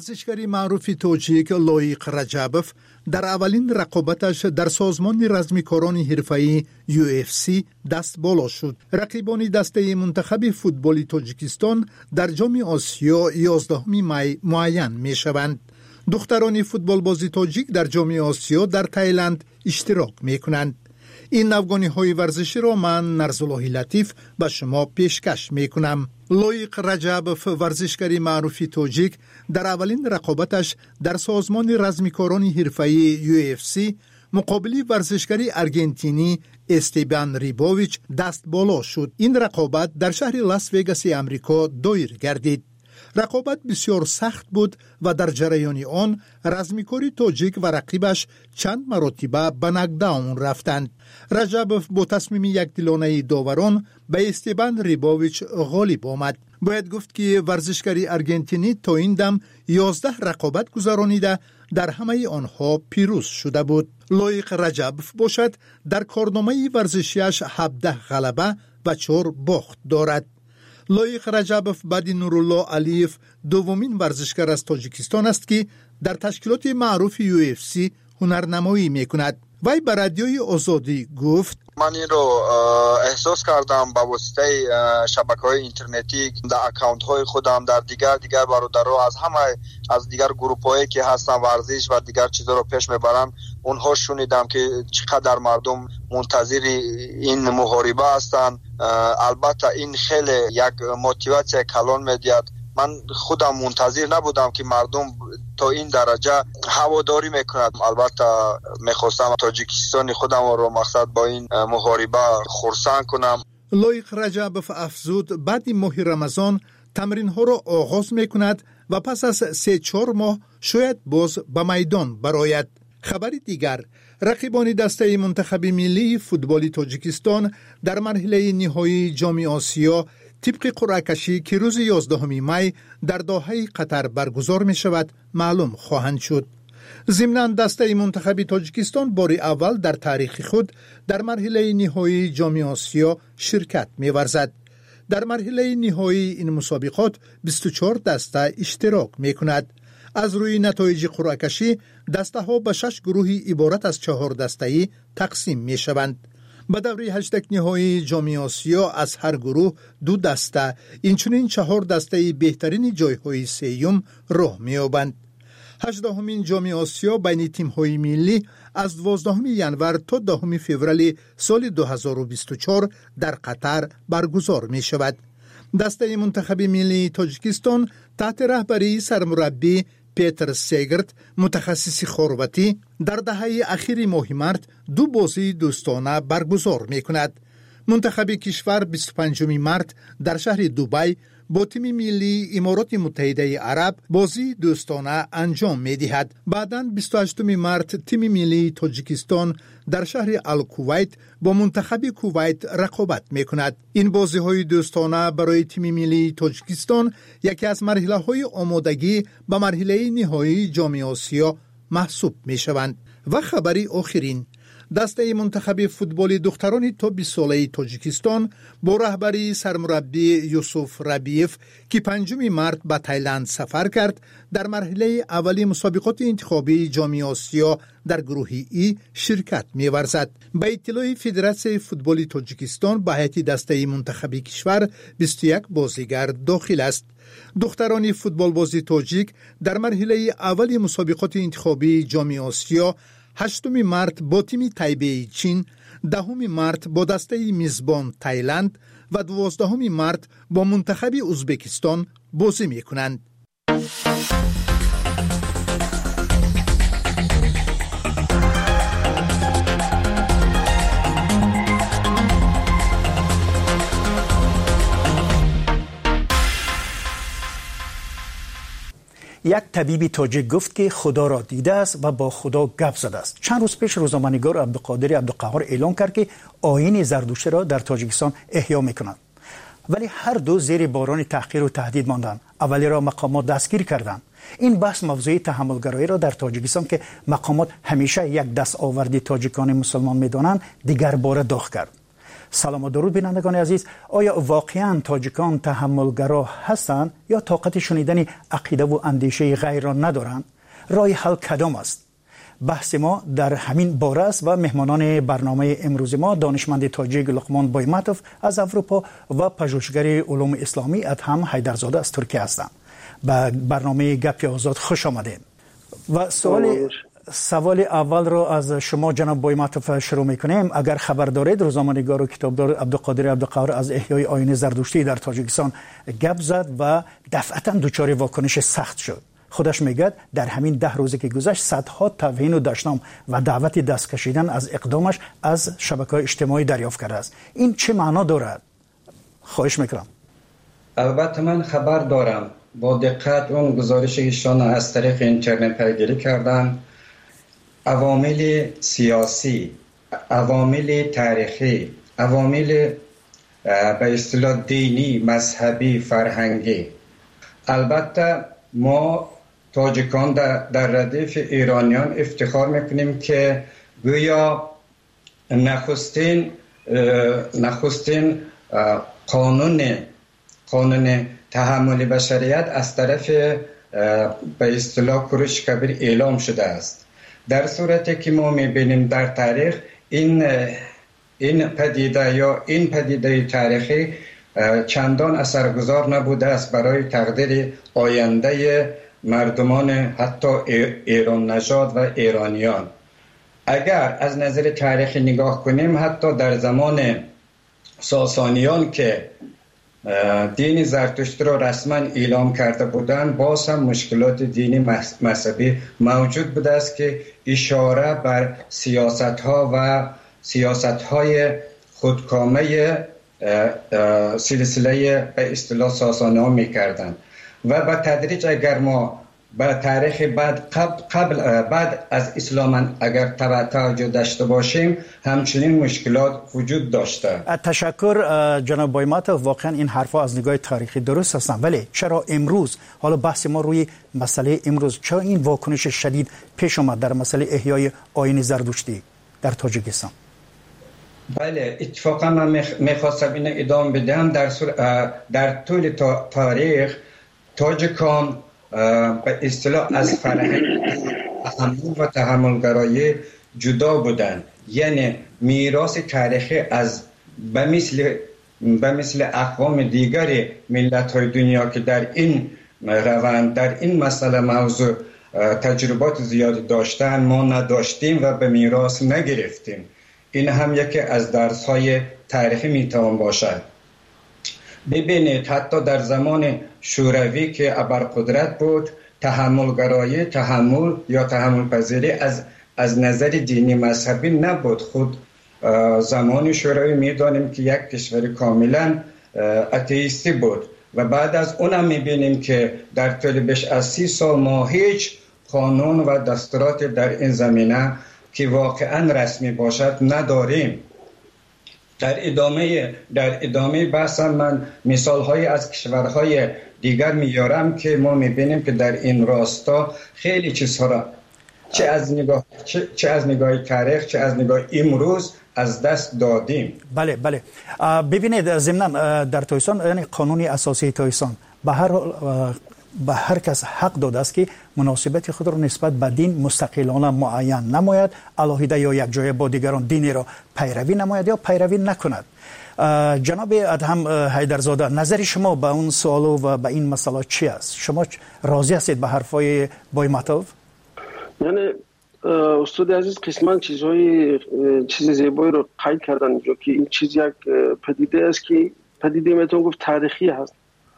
ورزشکاری معروف تاجیک لایق رجبوف در اولین رقابتش در سازمان رزمیکاران حرفه‌ای UFC دست بالا شد. رقیبان دسته منتخب فوتبال تاجیکستان در جام آسیا 11 می معین می شوند. دختران فوتبال بازی تاجیک در جام آسیا در تایلند اشتراک می کنند. این نوگانی های ورزشی را من نرزالله لطیف به شما پیشکش می کنم. لایق رجبوف ورزشکاری معروف تاجیک در اولین رقابتش در سازمان رزمیکاران حرفه‌ای UFC مقابل ورزشکاری ارژنتینی استیبان ریبوویچ دست بالا شد. این رقابت در شهر لاس وگاس آمریکا دایر گردید. رقابت بسیار سخت بود و در جریان آن رزمیکاری تاجیک و رقیبش چند مرتبه به ناکداون رفتند. رجبوف با تصمیم یکدلانه داوران به استیبان ریبوویچ غالب آمد. باید گفت که ورزشکاری ارژنتینی تا این دم 11 رقابت گذرانیده در همه آنها پیروز شده بود. لایق رجبوف باشد در کارنامه ورزشیش 17 غلبه و 4 باخت دارد. لایق رجبوف بعد نورالله علیف دومین ورزشکار از تاجیکستان است که در تشکیلات معروف UFC هنرنمایی میکند. وی به رادیوی آزادی گفت: من این رو احساس کردم با واسطه شبکه‌های اینترنتی در اکانت های خودم در دیگر برادرها از دیگر گروپ هایی که هستن ورزش و دیگر چیزا رو پیش میبرن، اونها شنیدم که چقدر مردم منتظر این محاربه هستن. البته این خیلی یک موتیواسیون کلان میدید. من خودم منتظر نبودم که مردم تا این درجه هواداری میکنند. البته میخواستم تاجیکستان خودم رو مقصد با این محاربه خرسند کنم. لایق رجبوف افزود بعد ماه رمضان تمرین ها را آغاز میکند و پس از 3-4 ماه شاید باز به میدان برآید. خبر دیگر، رقیبان دسته منتخب ملی فوتبال تاجیکستان در مرحله نهایی جام آسیا طبق قرعه کشی که روز 11 می در دوحه قطر برگزار می شود معلوم خواهند شد. ضمناً دسته منتخب تاجیکستان بار اول در تاریخ خود در مرحله نهایی جام آسیا شرکت می ورزد. در مرحله نهایی این مسابقات 24 دسته اشتراک می کند. از روی نتایج قرعه کشی دسته ها به 6 گروهی عبارت از 4 دسته‌ای تقسیم می شوند. به دوره 8 نهایی جام آسیا از هر گروه 2 دسته، اینچنین 4 دسته بهترین جایهای سوم راه می‌یابند. 18مین جام آسیا بین تیم‌های ملی از 12 ژانویه تا 10 فوریه سال 2024 در قطر برگزار می‌شود. دسته منتخب ملی تاجیکستان تحت رهبری سرمربی پیتر سیگرت متخصص خرواتی در دهه اخیر ماه مارس 2 بازی دوستانه برگزار می کند. منتخب کشور 25 مارس در شهر دبی با تیم ملی امارات متحده عرب بازی دوستانه انجام می دهد. بعداً 28 مارس تیم ملی تاجیکستان در شهر الکویت با منتخب کویت رقابت می کند. این بازی های دوستانه برای تیم ملی تاجیکستان یکی از مرحله های آمادگی به مرحله نهایی جام آسیا محسوب می شوند. و خبری آخرین، دسته منتخب فوتبال دختران تا 20 ساله تاجیکستان با رهبری سرمربی یوسف ربیف که 5 مارس به تایلند سفر کرد در مرحله اولی مسابقات انتخابی جام آسیا در گروه ای شرکت می‌ورزد. به اطلاع فدراسیون فوتبال تاجیکستان به هیئت دسته منتخب کشور 21 بازیگر داخل است. دختران فوتبال بازی تاجیک در مرحله اولی مسابقات انتخابی جام آسیا 8 مارس با تیم تایبه چین، 10 مارس با دسته میزبان تایلند و 12 مارس با منتخب ازبکستان بازی می‌کنند. یک طبیب تاجیک گفت که خدا را دیده است و با خدا گپ زده است. چند روز پیش روزنامه‌نگار عبدالقادر عبدالقهار اعلام کرد که آیین زردشتی را در تاجیکستان احیا می‌کنند. ولی هر دو زیر باران تحقیر و تهدید ماندند. اولی را مقامات دستگیر کردند. این بحث موضوع تحملگرایی را در تاجیکستان که مقامات همیشه یک دست آوردی تاجیکان مسلمان می‌دانند دیگر باره داغ کرد. سلام و درود بینندگان عزیز. آیا واقعا تاجیکان تحملگرا هستند یا طاقت شنیدن عقیده و اندیشه غیر را ندارند؟ راه حل کدام است؟ بحث ما در همین باره است و مهمانان برنامه امروز ما دانشمند تاجیک لقمان بایمتوف از اروپا و پژوهشگر علوم اسلامی ادهم حیدرزاده از ترکیه هستند. به برنامه گپ آزاد خوش آمدید. و سوال اول را از شما جناب بایمتوف شروع میکنیم. اگر خبر دارید روزنامه‌نگار و کتابدار عبدالقادر عبدالقهار از احیای آیین زردشتی در تاجیکستان گپ زد و دفعتا دچار واکنش سخت شد. خودش میگه در همین 10 روزی که گذشت صدها توهین و دشنام و دعوت دست کشیدن از اقدامش از شبکه‌های اجتماعی دریافت کرده است. این چه معنا دارد؟ خواهش میکنم. البته من خبر دارم، با دقت اون گزارش ایشان از طریق اینترنت پیگیری کردم. عوامل سیاسی، عوامل تاریخی، عوامل به اصطلاح دینی، مذهبی، فرهنگی. البته ما تاجیکان در ردیف ایرانیان افتخار میکنیم که گویا نخستین قانون تحمل بشریت از طرف به اصطلاح کوروش کبیر اعلام شده است. در صورتی که ما میبینیم در تاریخ این پدیده تاریخی چندان اثرگذار نبوده است برای تقدیر آینده مردمان حتی ایران نژاد و ایرانیان. اگر از نظر تاریخی نگاه کنیم، حتی در زمان ساسانیان که دین زرتشت را رسما اعلام کرده بودند، باز هم مشکلات دینی مذهبی موجود بوده است که اشاره بر سیاست‌های خودکامه سلسله به اصطلاح ساسانی ها می‌کردند و به تدریج اگر ما به تاریخ بعد از اسلام اگر توجه داشته باشیم، همچنین مشکلات وجود داشته. تشکر جناب بایمتوف. واقعا این حرفا از نگاه تاریخی درست هستند، ولی چرا امروز، حالا بحث ما روی مسئله امروز، چرا این واکنش شدید پیش آمد در مسئله احیای آیین زردشتی در تاجیکستان؟ بله، اتفاقا من میخواستم این ادامه بدم. در طول تاریخ تاجیکان به اصطلاح از فرهنگ تحمل و تحملگرایی جدا بودند. یعنی میراث تاریخی از به مثل اقوام دیگر ملت‌های دنیا که در این روند، در این مسئله موضوع تجربات زیادی داشتن، ما نداشتیم و به میراث نگرفتیم. این هم یکی از درس‌های تاریخی میتوان باشد. ببینید حتی در زمان شوروی که ابرقدرت بود، تحمل یا تحمل پذیری از نظر دینی مذهبی نبود. خود زمان شوروی میدانیم که یک کشور کاملا اتئیستی بود و بعد از اونم میبینیم که در طول بیش از 30 سال ما هیچ قانون و دستورات در این زمینه که واقعا رسمی باشد نداریم. در ادامه بحثم من مثال‌های از کشورهای دیگر میارم که ما میبینیم که در این راستا خیلی چیزها را چه از نگاه تاریخ، چه از نگاه امروز از دست دادیم. بله ببینید، ضمناً در تاجیکستان، یعنی قانون اساسی تاجیکستان به هر کس حق داده است که مناسبت خود را نسبت به دین مستقلانه معین نماید، علاهیده یا یک جای با دیگران دینی را پیروی نماید یا پیروی نکند. جناب ادهم حیدرزاده، نظر شما به اون سوال و به این مسئله چی است؟ شما راضی هستید به حرفای بایمتوف؟ یعنی استاد عزیز قسمان چیز زیبایی رو قید کردن اینجا که این چیز یک پدیده است که پدیده میتونم گفت تاریخی هست.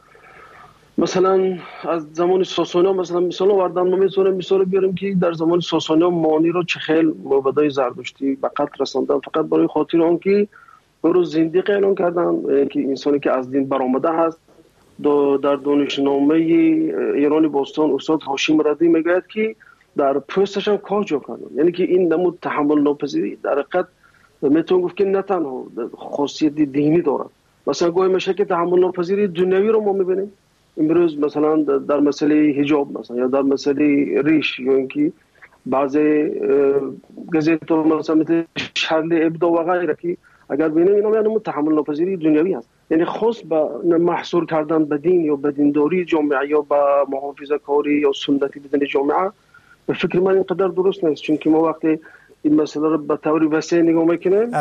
مثلا از زمان ساسانی مثلا مثال آوردن، ما میتونیم مثال بیاریم که در زمان ساسانی مانی رو چه خیل معبدای زردشتی به قتل رساندن فقط برای خاطر آنکه او رو زندیق اعلام کردن که انسانی که از دین برآمده هست. در دانشنامه ایرانی باستان استاد هاشم رضی میگوید که در پوستش هم کار جا کردن، یعنی که این نمود تحمل ناپذیری در حقیقت میتونم گفت که نه تنها خاصیت دینی دارد. مثلا گاهی میشه که تحمل ناپذیری دنیوی رو ما میبینیم امروز، مثلا در مسئله حجاب مثلا یا در مسئله ریش، یا اینکه بعضی گزیت‌ها مثلا مثل شرل ابدا و غیره که اگر ببینیم اینا یعنی تحمل ناپذیری دنیوی است، یعنی خاص با محصور کردن به دین یا به دینداری جامعه یا به محافظه کاری یا سنتی بدن جامعه، به فکر من اینقدر درست نیست. چون که ما وقتی این مسئله رو به طور وسیع نگاه میکنیم،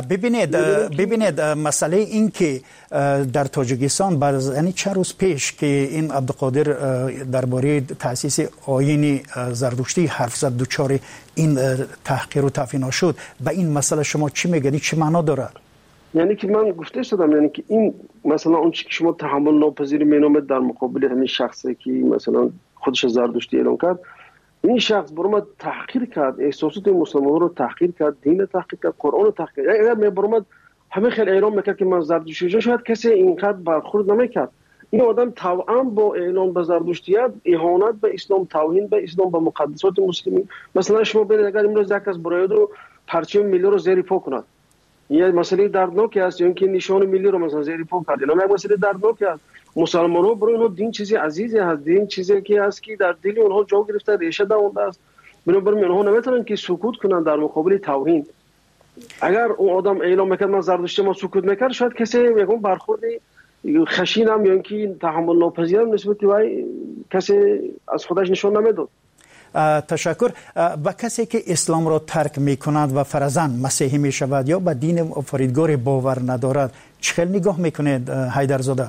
ببینید مسئله این که در تاجیکستان یعنی چند روز پیش که این عبدالقادر درباره تأسیس آیین زردشتی حرف زد، دوچار این تحقیر و تفینا شد، به این مسئله شما چی میگید؟ چه معنا داره؟ یعنی که من گفته شدم، یعنی که این مثلا اون چیزی که شما تحمل ناپذیر مینامید در مقابل همین شخصی که مثلا خودش زردشتی اعلام کرد، این شخص برام تحقیر کرد، احساسات مسلمانان رو تحقیر کرد، دین تحقیر کرد، قرآن رو تحقیر کرد. اگر من برام همه خیلی اعلام میکرد که من زردشتی، شاید کسی اینقدر برخورد نمیکرد. این آدم طبعا با اعلام به زردشتیت اهانت به اسلام، توهین به اسلام، به مقدسات مسلمین. مثلا شما ببینید اگر امروز یک کس برای رو پرچم ملی رو زیر پا کند، یه مسئله دردناکی است، یا اینکه نشان ملی رو مثلا زیر پا کرد، اینا یک مسئله دردناکی است. مسلمان‌ها برای اونها دین چیزی عزیزی هست، دین چیزی که هست که در دل اونها جا گرفته، ریشه دونده است. بنابراین اونها نمیتونن که سکوت کنن در مقابل توهین. اگر اون آدم اعلام میکرد من زردشتی، ما سکوت میکرد، شاید کسی میگم برخورد خشینم یا اینکه تحمل ناپذیرم نسبت به کسی از خودش نشون نمیداد. تشکر. با کسی که اسلام را ترک میکند و فرضاً مسیحی میشود یا به دین آفریدگار باور ندارد، چه نگاه میکنید حیدرزاده؟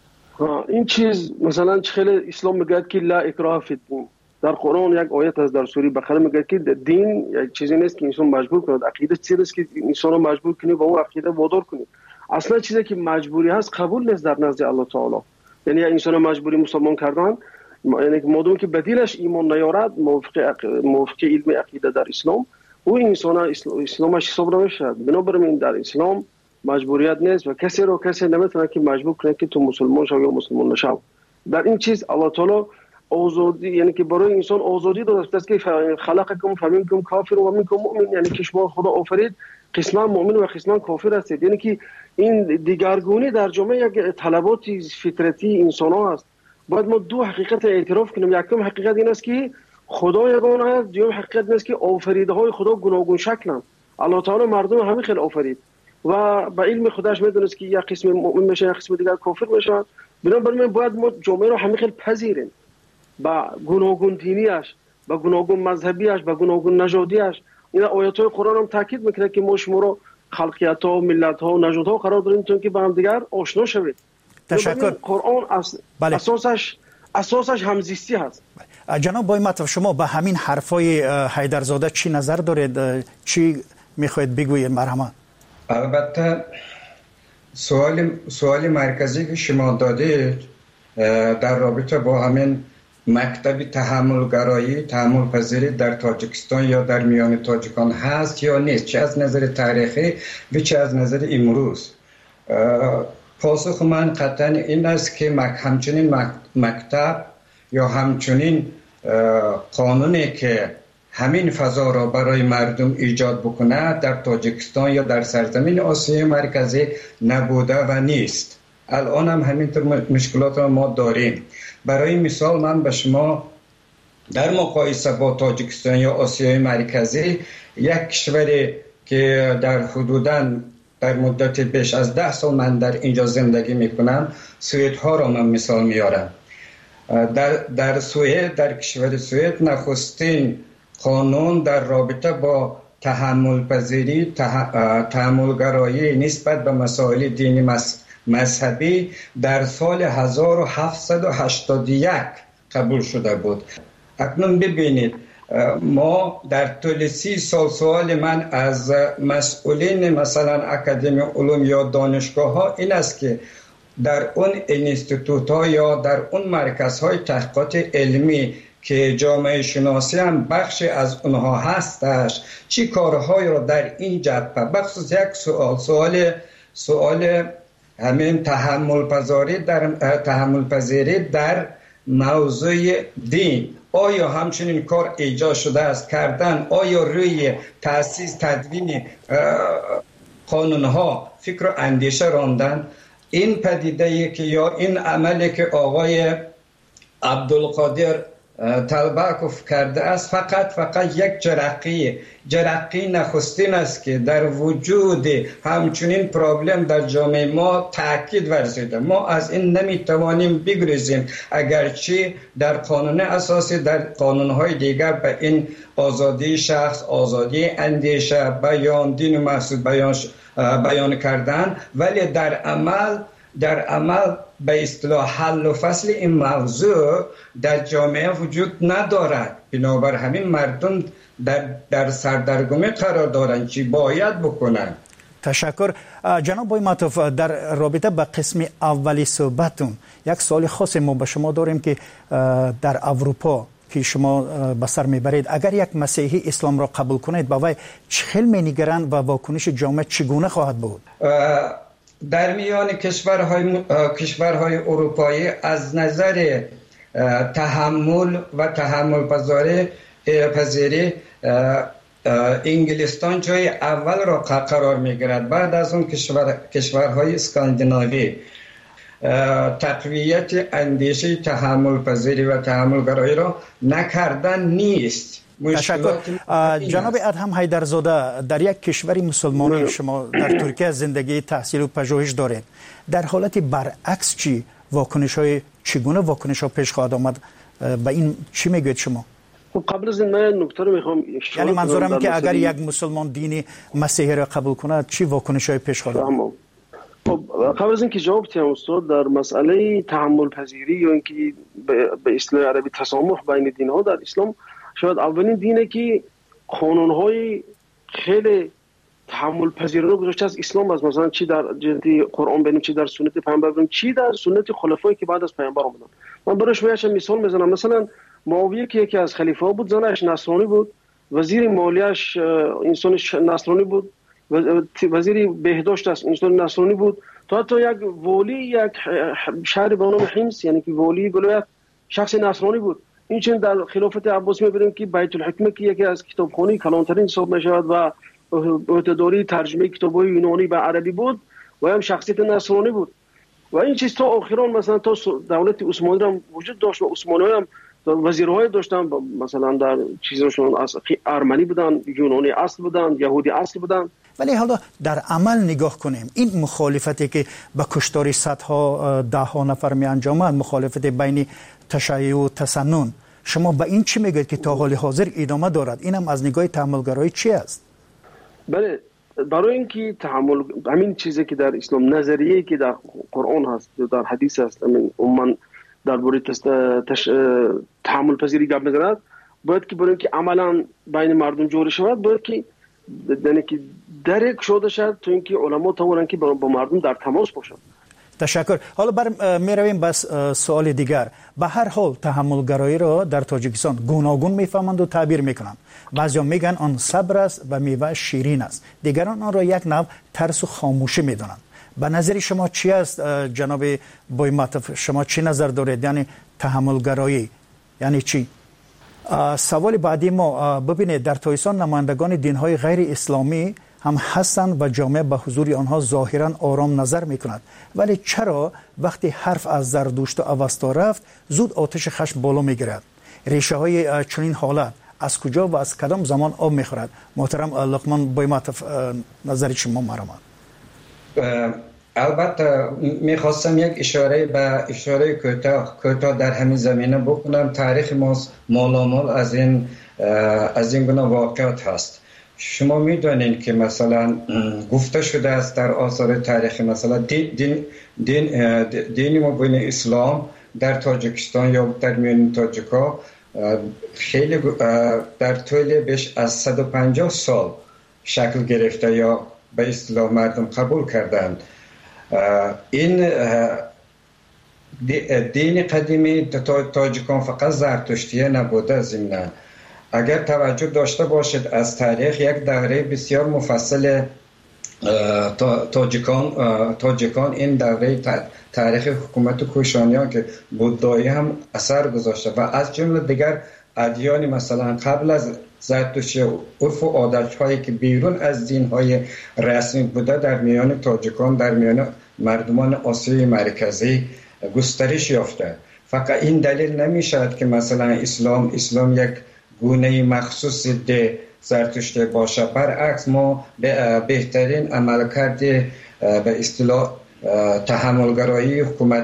این چیز مثلا چخیل اسلام میگه که لا اکراه فی الدین. در قرآن یک آیت از در سوره بقره میگه که دین یک چیزی نیست که انسان مجبور کنه، عقیده چیزی است که انسان رو مجبور کنه با اون عقیده وادار کنه. اصلا چیزی که مجبوری هست قبول نیست در نزد الله تعالی. یعنی انسان رو مجبوری مسلمان کردن، یعنی مادام که بدیلش ایمان نیارد موافق علم عقیده در اسلام، او انسان اسلامش حساب نمیشه. بنابراین در اسلام مجبوریت نیست و کسی نمیتونه که مجبور کنه که تو مسلمان شو یا مسلمان نشو. در این چیز الله تعالی آزادی، یعنی که برای انسان آزادی داده است که خلقکم فمنکم کافر و منکم مؤمن، یعنی که شما خدا آفرید قسما مؤمن و قسما کافر هستید. یعنی که این دیگرگونی در جامعه یک طلبات فطرتی انسان ها است. باید ما دو حقیقت اعتراف کنیم. یکم حقیقت این است که خدا یگانه است، دوم حقیقت این است که آفریده های خدا گوناگون شکلند. الله تعالی مردم همه خیلی آفرید و با علم خودش میدونست که یک قسم مؤمن میشه، یک قسم دیگر کافر میشه. بنابراین باید ما جامعه رو همه خیلی پذیریم با گوناگون دینیش، با گوناگون مذهبیش، با گوناگون نژادیش. این آیات قرآن هم تاکید میکنه که ما شما رو خلقیت ها، ملت ها و نژاد ها قرار داریم تا که با هم دیگر آشنا شوید. تشکر. قرآن اساسش همزیستی هست. جناب بایمت، شما به همین حرفای حیدرزاده چی نظر دارید؟ چی میخواید بگویید؟ مرحبا. البته سوال مرکزی که شما دادید در رابطه با همین مکتب تحمل پذیری در تاجیکستان یا در میان تاجیکان هست یا نیست، چه از نظر تاریخی و چه از نظر امروز. پاسخ من قطعا این است که همچنین مکتب یا همچنین قانونی که همین فضا را برای مردم ایجاد بکنه در تاجیکستان یا در سرزمین آسیای مرکزی نبوده و نیست. الان هم همینطور مشکلات را ما داریم. برای مثال من به شما در مقایسه با تاجیکستان یا آسیای مرکزی، یک کشوری که در حدوداً در مدت بیش از 10 سال من در اینجا زندگی میکنم، سوئد ها را من مثال میارم. در سوئد، در کشور سوئد، نخستین قانون در رابطه با تحملگرایی نسبت به مسائل دینی مذهبی در سال 1781 قبول شده بود. اکنون ببینید ما در طول 30 سال سوال من از مسئولین مثلا اکادمی علوم یا دانشگاه ها این است که در اون اینستیتوت ها یا در اون مرکز های تحقیقات علمی که جامعه شناسی هم بخشی از اونها هستش، چی کارهایی را در این جبهه، بخصوص یک سوال همین تحمل پذیری در موضوع دین، آیا همچنین کار ایجاد شده است کردن؟ آیا روی تأسیس تدوین قانونها فکر و اندیشه راندن؟ این پدیده که یا این عملی که آقای عبدالقادر طلبکوف کرده است فقط یک جرقی نخستین است که در وجود همچنین پرابلم در جامعه ما تاکید ورزیده. ما از این نمیتوانیم بگریزیم، اگرچه در قانون اساسی، در قانونهای دیگر به این آزادی شخص، آزادی اندیشه، بیان، دین و مقصود بیان کردن، ولی در عمل به اصطلاح حل و فصل این موضوع در جامعه وجود ندارد. بنابر همین مردم در سردرگمی قرار دارند چی باید بکنند. تشکر. جناب بویماتوف، در رابطه با قسم اولی صحبتون یک سوال خاص ما به شما داریم که در اروپا که شما به سر میبرید، اگر یک مسیحی اسلام را قبول کنید با وی چه خیلی می‌نگرند و واکنش جامعه چگونه خواهد بود؟ در میان کشورهای اروپایی از نظر تحمل و تحمل پذیری انگلستان جای اول را قرار میگیرد. بعد از اون کشورهای اسکاندیناوی تقویت اندیشه تحمل پذیری و تحمل گرایی را نکردن نیست. تشکر. جناب ادهم حیدرزاده، در یک کشور مسلمانی شما در ترکیه زندگی، تحصیل و پژوهش دارید. در حالت برعکس چگونه واکنش ها پیش خواهد آمد؟ به این چی میگوید شما؟ قبل از این من نکته رو میخوام، یعنی منظورم که اگر یک مسلمان دین مسیحی را قبول کند چی واکنش های پیش خواهد آمد؟ قبل از اینکه جواب بدم استاد، در مسئله تحمل پذیری یا اینکه به اصطلاح عربی تسامح بین دین ها در اسلام، شاید اولین دینه که قانون‌های خیلی تحمل پذیرانه گذاشته از اسلام است. مثلا چی در جهت قرآن ببینیم، چی در سنت پیامبر ببینیم، چی در سنت خلفایی که بعد از پیامبر اومدن. من برای شما یک مثال میزنم. مثلا معاویه که یکی از خلیفه ها بود، زنش نصرانی بود، وزیر مالیش انسان نصرانی بود، وزیر بهداشت انسان نصرانی بود، تا حتی یک والی یک شهر به نام حمص، یعنی که والی ولایت، شخص نصرانی بود. این چون در خلافت عباسی می‌بینیم که بیت الحکمه که یکی از کتابخوانی کلانترین حساب می‌شود و عهده‌داری ترجمه کتاب‌های یونانی به عربی بود و هم شخصیت نصرانی بود. و این چیز تا آخران مثلا تا دولت عثمانی هم وجود داشت و عثمانی هم وزیرهای داشتن، مثلا در چیزشون ارمنی بودن، یونانی اصل بودن، یهودی اصل بودن. ولی حالا در عمل نگاه کنیم، این مخالفتی که با کشتار صدها ده نفر می انجامد، مخالفت بین تشیع و تسنن، شما به این چی میگید که تا حال حاضر ادامه دارد؟ اینم از نگاه تحملگرایی چی است؟ بله، برای اینکه تحمل، همین چیزی که در اسلام، نظریه‌ای که در قرآن هست، در حدیث هست، من درباره تحمل پذیری گپ می‌زند، باید که برای اینکه عملاً بین مردم جوری شود، باید که یعنی که درک شده شد تا اینکه علما توانن که با مردم در تماس باشند. تشکر. حالا میرویم بس سوال دیگر. به هر حال تحملگرایی را در تاجیکستان گوناگون میفهمند و تعبیر میکنند. بعضیا میگن آن صبر است و میوه شیرین است، دیگران آن را یک نوع ترس و خاموشی میدانند. به نظر شما چی است جناب بویماتوف؟ شما چی نظر دارید؟ یعنی تحملگرایی یعنی چی؟ سوال بعدی ما، ببینید در تاجیکستان نمایندگان دین‌های غیر اسلامی هم هستند و جامعه به حضور آنها ظاهراً آرام نظر می‌کند، ولی چرا وقتی حرف از زردشت و اوستا رفت زود آتش خشم بالا می‌گیرد؟ ریشه‌های چنین حالت از کجا و از کدام زمان آب می‌خورد؟ محترم لقمان بویماتوف، نظر شما مرامد. البته میخواستم یک اشاره کوتاه در همین زمینه بکنم. تاریخ ما مالامال از این گونه واقعات هست. شما میدونید که مثلا گفته شده است در آثار تاریخی، مثلا دین مبین اسلام در تاجیکستان یا در میان تاجیکا خیلی در طول بیش از 150 سال شکل گرفته یا به اصطلاح مردم قبول کردند. این دین قدیمی تاجیکان فقط زرتشتیه نبوده. ضمناً اگر توجه داشته باشید از تاریخ، یک دوره بسیار مفصل تاجیکان این دوره تاریخ حکومت کوشانیان که بودایی هم اثر گذاشته و از جمله دیگر ادیان مثلا قبل از زرتشتی عرف و عادت‌هایی که بیرون از دین‌های رسمی بوده در میان تاجیکان، در میان مردمان آسیای مرکزی گسترش یافته فقط این دلیل نمیشد که مثلا اسلام یک گونه مخصوص ده زرتشت باشه. برعکس ما بهترین عملکرد به اصطلاح تحملگرایی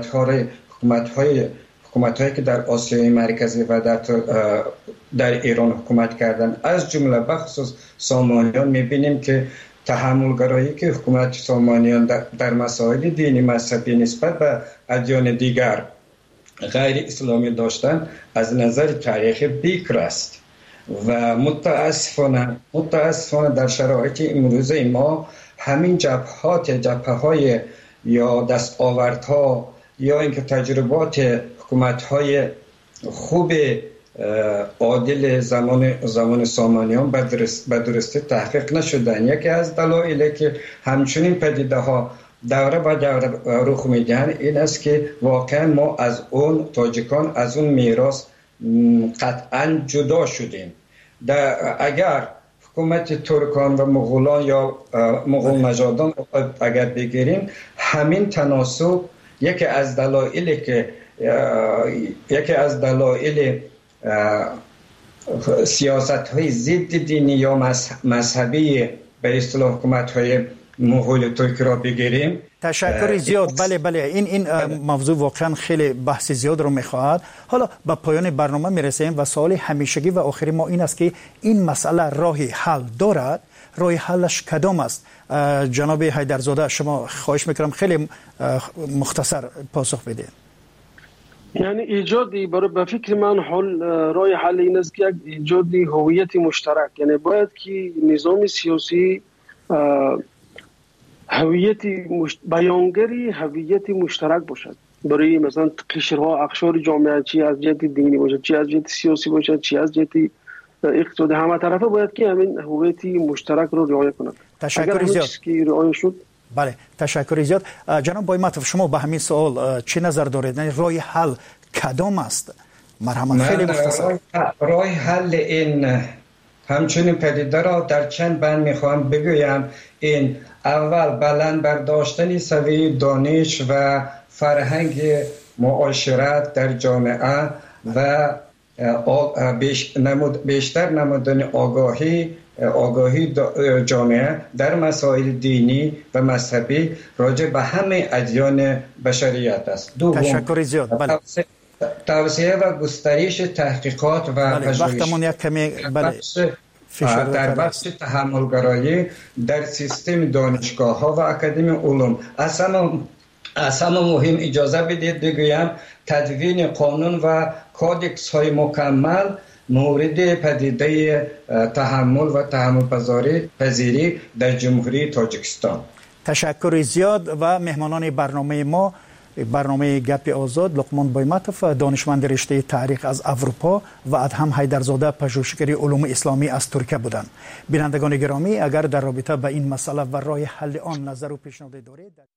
حکومت‌هایی که در آسیای مرکزی و در ایران حکومت کردن، از جمله بخصوص سامانیان، می‌بینیم که تحملگرایی که حکومت سامانیان در مسائل دینی مذهبی نسبت به ادیان دیگر غیر اسلامی داشتن از نظر تاریخی بیکر است و متاسفانه در شرایط امروز ما همین جبهه‌های یا دستاوردها یا اینکه تجربات حکومت‌های خوب عادل زمان سامانیان به درستی تحقیق نشدن. یکی از دلایلی که همچنین پدیده ها دوره به دوره رخ میدن این است که واقعا ما از اون تاجیکان از اون میراث قطعا جدا شدیم. اگر حکومت ترکان و مغولان یا مغول نژادان اگر بگیریم، همین تناسب یکی از دلایل سیاست های ضد دینی یا مذهبی به اصطلاح حکومت های مغول ترکی را بگیریم. تشکر زیاد. بله این موضوع واقعا خیلی بحث زیاد رو میخواهد. حالا به پایان برنامه میرسیم و سوال همیشگی و آخری ما این است که این مسئله راه حل دارد؟ راه حلش کدام است؟ جناب حیدرزاده شما خواهش میکنم خیلی مختصر پاسخ بدید. یعنی ایجادی به فکر من راه حل این است که ایجادی هویت مشترک، یعنی باید که نظام سیاسی بیانگری هویت مشترک باشد برای مثلا قشرها اقشار جامعه، چی از جهت دینی باشد، چی از جهت سیاسی باشد، چی از جهت اقتصادی، همه طرفه باید که همین هویت مشترک رو رعایت کنند. تشکر زیاد. بله تشکر زیاد. جناب بایمتوف شما به همین سوال چه نظر دارید؟ راه حل کدام است؟ مرحمت خیلی مختصر. راه حل این همچنین پدیده را در چند بند میخوام بگویم. این اول بلند برداشتن سویه دانش و فرهنگ معاشرت در جامعه و بیشتر نمودن آگاهی جامعه در مسائل دینی و مذهبی راجع به همه ادیان بشریت است. تشکر زیاد. بله. توسعه و گسترش تحقیقات و پژوهش در بخش تحملگرایی در سیستم دانشگاه ها و اکادمی علوم. اصلا مهم اجازه بدید بگویم تدوین قانون و کودکس های مکمل مورد پدیده تحمل و تحمل پذیری در جمهوری تاجیکستان. تشکر زیاد. و مهمانان برنامه ما، برنامه گپ آزاد، لقمان بایمتوف دانشمند رشته تاریخ از اروپا و ادهم حیدرزاده پژوهشگر علوم اسلامی از ترکیه بودند. بینندگان گرامی، اگر در رابطه با این مسئله و راه حل آن نظر و پیشنهاد دارید